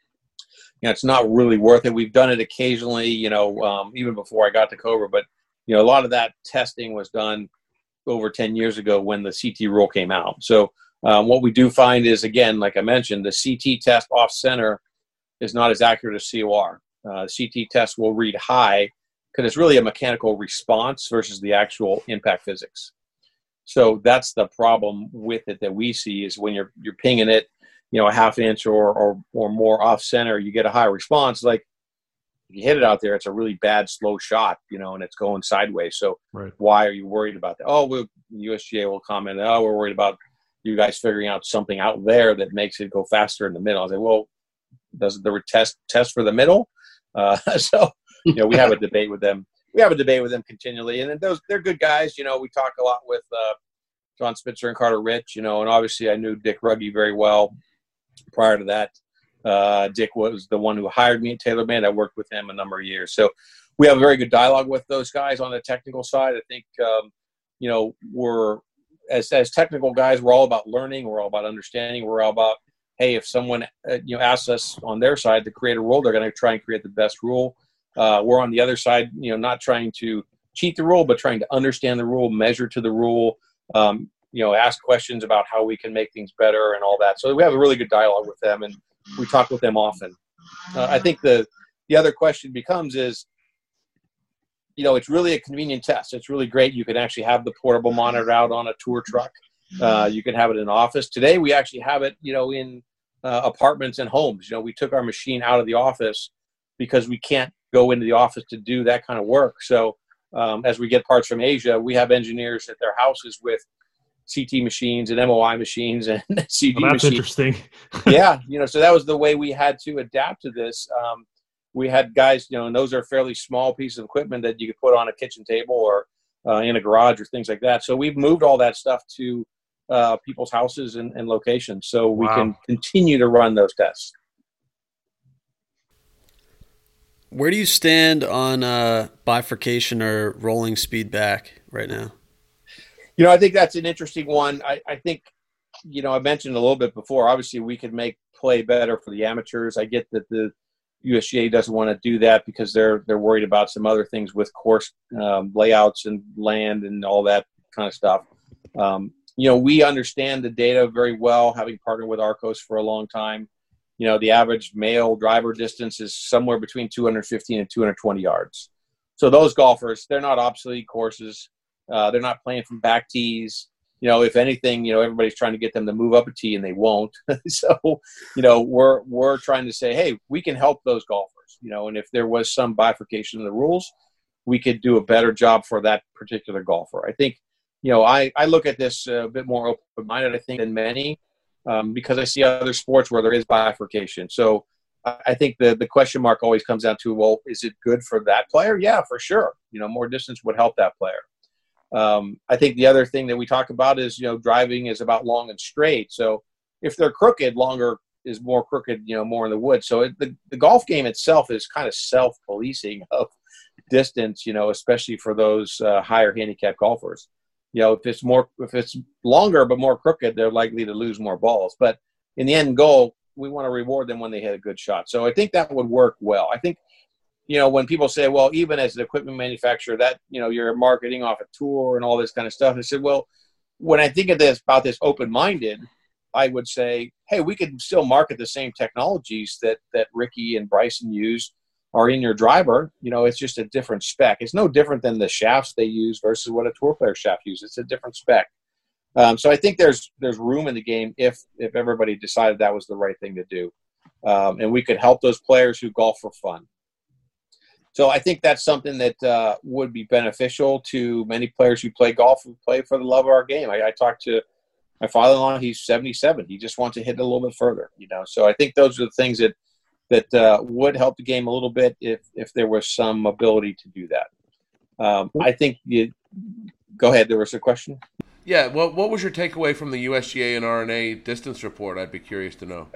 [SPEAKER 4] you know, it's not really worth it. We've done it occasionally, you know, um, even before I got to Cobra. But, you know, a lot of that testing was done over ten years ago when the C T rule came out. So um, what we do find is, again, like I mentioned, the C T test off center is not as accurate as C O R. Uh, C T test will read high because it's really a mechanical response versus the actual impact physics. So that's the problem with it that we see, is when you're you're pinging it, you know, a half inch or or, or more off center, you get a high response. Like if you hit it out there, it's a really bad slow shot, you know, and it's going sideways. So right. Why are you worried about that? Oh, we'll, U S G A will comment, oh, we're worried about you guys figuring out something out there that makes it go faster in the middle. I say, well, does the test test for the middle? Uh, so, you know, we have a debate with them. We have a debate with them continually, and then those they're good guys. You know, we talk a lot with uh, John Spitzer and Carter Rich. You know, and obviously I knew Dick Ruggie very well prior to that. Uh, Dick was the one who hired me at TaylorMade. I worked with him a number of years, so we have a very good dialogue with those guys on the technical side. I think um, you know we're as as technical guys, we're all about learning. We're all about understanding. We're all about, hey, if someone uh, you know asks us on their side to create a rule, they're going to try and create the best rule. Uh, we're on the other side, you know, not trying to cheat the rule, but trying to understand the rule, measure to the rule, um, you know, ask questions about how we can make things better and all that. So we have a really good dialogue with them, and we talk with them often. Uh, I think the the other question becomes is, you know, it's really a convenient test. It's really great. You can actually have the portable monitor out on a tour truck. Uh, you can have it in office. Today, we actually have it, you know, in uh, apartments and homes. You know, we took our machine out of the office because we can't go into the office to do that kind of work. So um, as we get parts from Asia, we have engineers at their houses with C T machines and M O I machines and C D
[SPEAKER 5] well, that's
[SPEAKER 4] machines.
[SPEAKER 5] Interesting.
[SPEAKER 4] Yeah, you know, so that was the way we had to adapt to this. Um, we had guys, you know, and those are fairly small pieces of equipment that you could put on a kitchen table or uh, in a garage or things like that. So we've moved all that stuff to uh, people's houses and, and locations, so we wow. can continue to run those tests.
[SPEAKER 3] Where do you stand on uh, bifurcation or rolling speed back right now?
[SPEAKER 4] You know, I think that's an interesting one. I, I think, you know, I mentioned a little bit before, obviously we could make play better for the amateurs. I get that the U S G A doesn't want to do that because they're they're worried about some other things with course um, layouts and land and all that kind of stuff. Um, you know, we understand the data very well, having partnered with Arccos for a long time. You know, the average male driver distance is somewhere between two hundred fifteen and two hundred twenty yards. So those golfers, they're not obsolete courses. Uh, they're not playing from back tees. You know, if anything, you know, everybody's trying to get them to move up a tee and they won't. So, you know, we're we're trying to say, hey, we can help those golfers. You know, and if there was some bifurcation in the rules, we could do a better job for that particular golfer. I think, you know, I, I look at this a bit more open-minded, I think, than many. Um, because I see other sports where there is bifurcation. So I think the, the question mark always comes down to, well, is it good for that player? Yeah, for sure. You know, more distance would help that player. Um, I think the other thing that we talk about is, you know, driving is about long and straight. So if they're crooked, longer is more crooked, you know, more in the woods. So it, the, the golf game itself is kind of self-policing of distance, you know, especially for those uh, higher handicap golfers. You know, if it's more, if it's longer but more crooked, they're likely to lose more balls. But in the end goal, we want to reward them when they hit a good shot. So I think that would work well. I think, you know, when people say, well, even as an equipment manufacturer, that, you know, you're marketing off a tour and all this kind of stuff. I said, well, when I think of this about this open-minded, I would say, hey, we could still market the same technologies that that Ricky and Bryson use are in your driver. You know, it's just a different spec. It's no different than the shafts they use versus what a tour player shaft uses. It's a different spec. Um, so I think there's there's room in the game if if everybody decided that was the right thing to do, um, and we could help those players who golf for fun. So I think that's something that uh, would be beneficial to many players who play golf, who play for the love of our game. I, I talked to my father-in-law. He's seventy-seven. He just wants to hit it a little bit further, you know. So I think those are the things that that uh, would help the game a little bit if if there was some ability to do that. Um, I think you go ahead. There was a question.
[SPEAKER 1] Yeah. Well, what was your takeaway from the U S G A and R N A distance report? I'd be curious to know.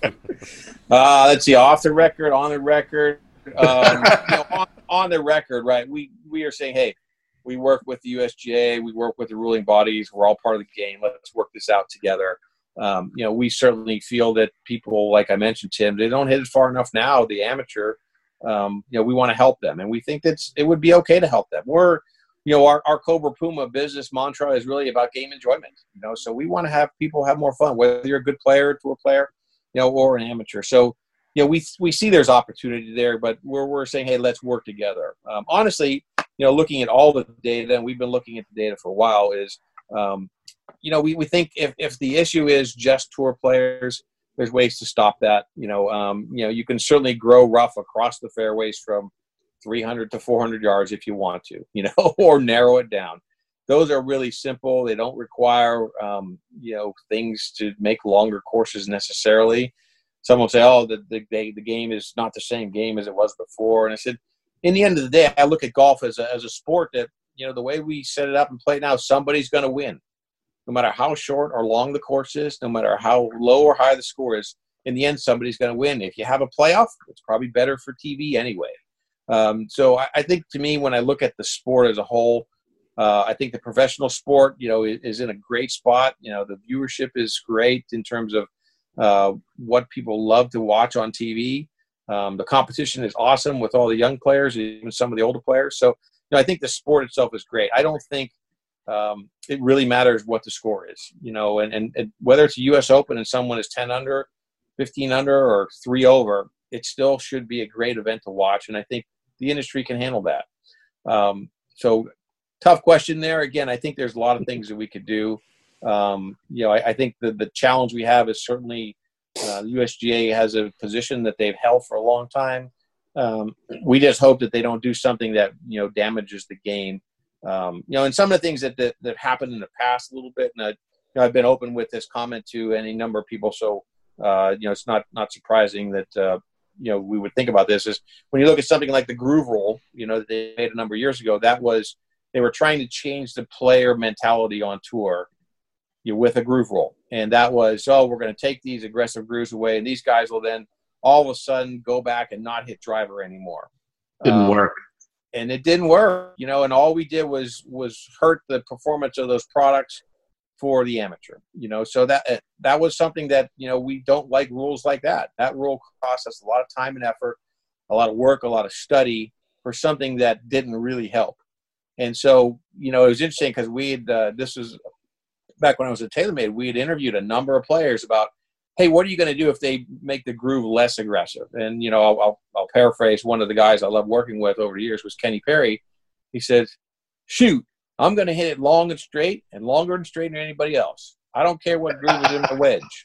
[SPEAKER 4] uh, let's see. Off the record, on the record. um, you know, on, on the record, right? We we are saying, hey, we work with the U S G A, we work with the ruling bodies. We're all part of the game. Let's work this out together. Um, you know, we certainly feel that people, like I mentioned, Tim, they don't hit it far enough now. The amateur, um, you know, we want to help them, and we think that's it would be okay to help them. We're, you know, our our Cobra Puma business mantra is really about game enjoyment. You know, so we want to have people have more fun, whether you're a good player, tour player, you know, or an amateur. So. You know, we we see there's opportunity there, but we're we're saying, hey, let's work together. Um, honestly, you know, looking at all the data, and we've been looking at the data for a while, is, um, you know, we, we think if, if the issue is just tour players, there's ways to stop that. You know, um, you know, you can certainly grow rough across the fairways from three hundred to four hundred yards if you want to, you know, or narrow it down. Those are really simple. They don't require, um, you know, things to make longer courses necessarily. Someone will say, oh, the, the the game is not the same game as it was before. And I said, in the end of the day, I look at golf as a, as a sport that, you know, the way we set it up and play it now, somebody's going to win. No matter how short or long the course is, no matter how low or high the score is, in the end, somebody's going to win. If you have a playoff, it's probably better for T V anyway. Um, so I, I think, to me, when I look at the sport as a whole, uh, I think the professional sport, you know, is, is in a great spot. You know, the viewership is great in terms of uh, what people love to watch on T V. Um, the competition is awesome with all the young players, even some of the older players. So, you know, I think the sport itself is great. I don't think um, it really matters what the score is, you know, and, and, and whether it's a U S Open and someone is ten under, fifteen under, or three over, it still should be a great event to watch. And I think the industry can handle that. Um, so tough question there. Again, I think there's a lot of things that we could do. Um, you know, I, I think the, the challenge we have is certainly uh, the U S G A has a position that they've held for a long time. Um, we just hope that they don't do something that, you know, damages the game. Um, you know, and some of the things that, that, that happened in the past a little bit, and I, you know, I've been open with this comment to any number of people. So, uh, you know, it's not, not surprising that, uh, you know, we would think about this is when you look at something like the groove roll, you know, that they made a number of years ago, that was, they were trying to change the player mentality on tour, you know, with a groove roll. And that was, oh, we're going to take these aggressive grooves away, and these guys will then all of a sudden go back and not hit driver anymore.
[SPEAKER 5] Didn't
[SPEAKER 4] um,
[SPEAKER 5] work.
[SPEAKER 4] And it didn't work, you know, and all we did was was hurt the performance of those products for the amateur, you know. So that that was something that, you know, we don't like rules like that. That rule cost us a lot of time and effort, a lot of work, a lot of study for something that didn't really help. And so, you know, it was interesting because we had, uh, this was back when I was at TaylorMade, we had interviewed a number of players about, hey, what are you going to do if they make the groove less aggressive? And, you know, I'll, I'll, I'll paraphrase one of the guys I love working with over the years was Kenny Perry. He said, shoot, I'm going to hit it long and straight and longer and straight than anybody else. I don't care what groove is in my wedge.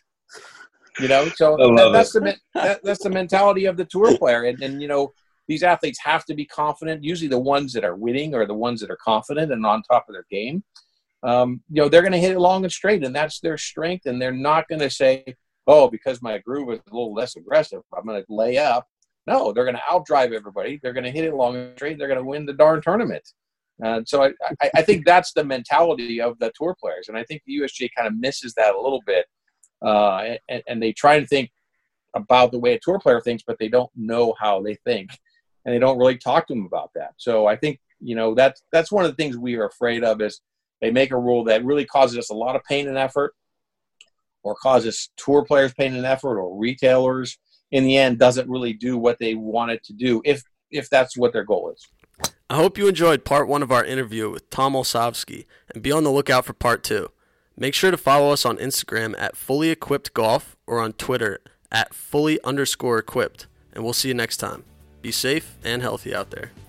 [SPEAKER 4] You know, so that, that's, the, that, that's the mentality of the tour player. And, and, you know, these athletes have to be confident. Usually the ones that are winning are the ones that are confident and on top of their game. Um, you know, they're going to hit it long and straight, and that's their strength. And they're not going to say, oh, because my groove is a little less aggressive, I'm going to lay up. No, they're going to outdrive everybody. They're going to hit it long and straight. They're going to win the darn tournament. Uh, so I, I, I think that's the mentality of the tour players. And I think the U S G A kind of misses that a little bit uh, and, and they try to think about the way a tour player thinks, but they don't know how they think, and they don't really talk to them about that. So I think, you know, that's that's one of the things we are afraid of, is they make a rule that really causes us a lot of pain and effort, or causes tour players pain and effort, or retailers in the end doesn't really do what they want it to do, if if that's what their goal is.
[SPEAKER 3] I hope you enjoyed part one of our interview with Tom Olsavsky, and be on the lookout for part two. Make sure to follow us on Instagram at Fully Equipped Golf, or on Twitter at fully underscore equipped, and we'll see you next time. Be safe and healthy out there.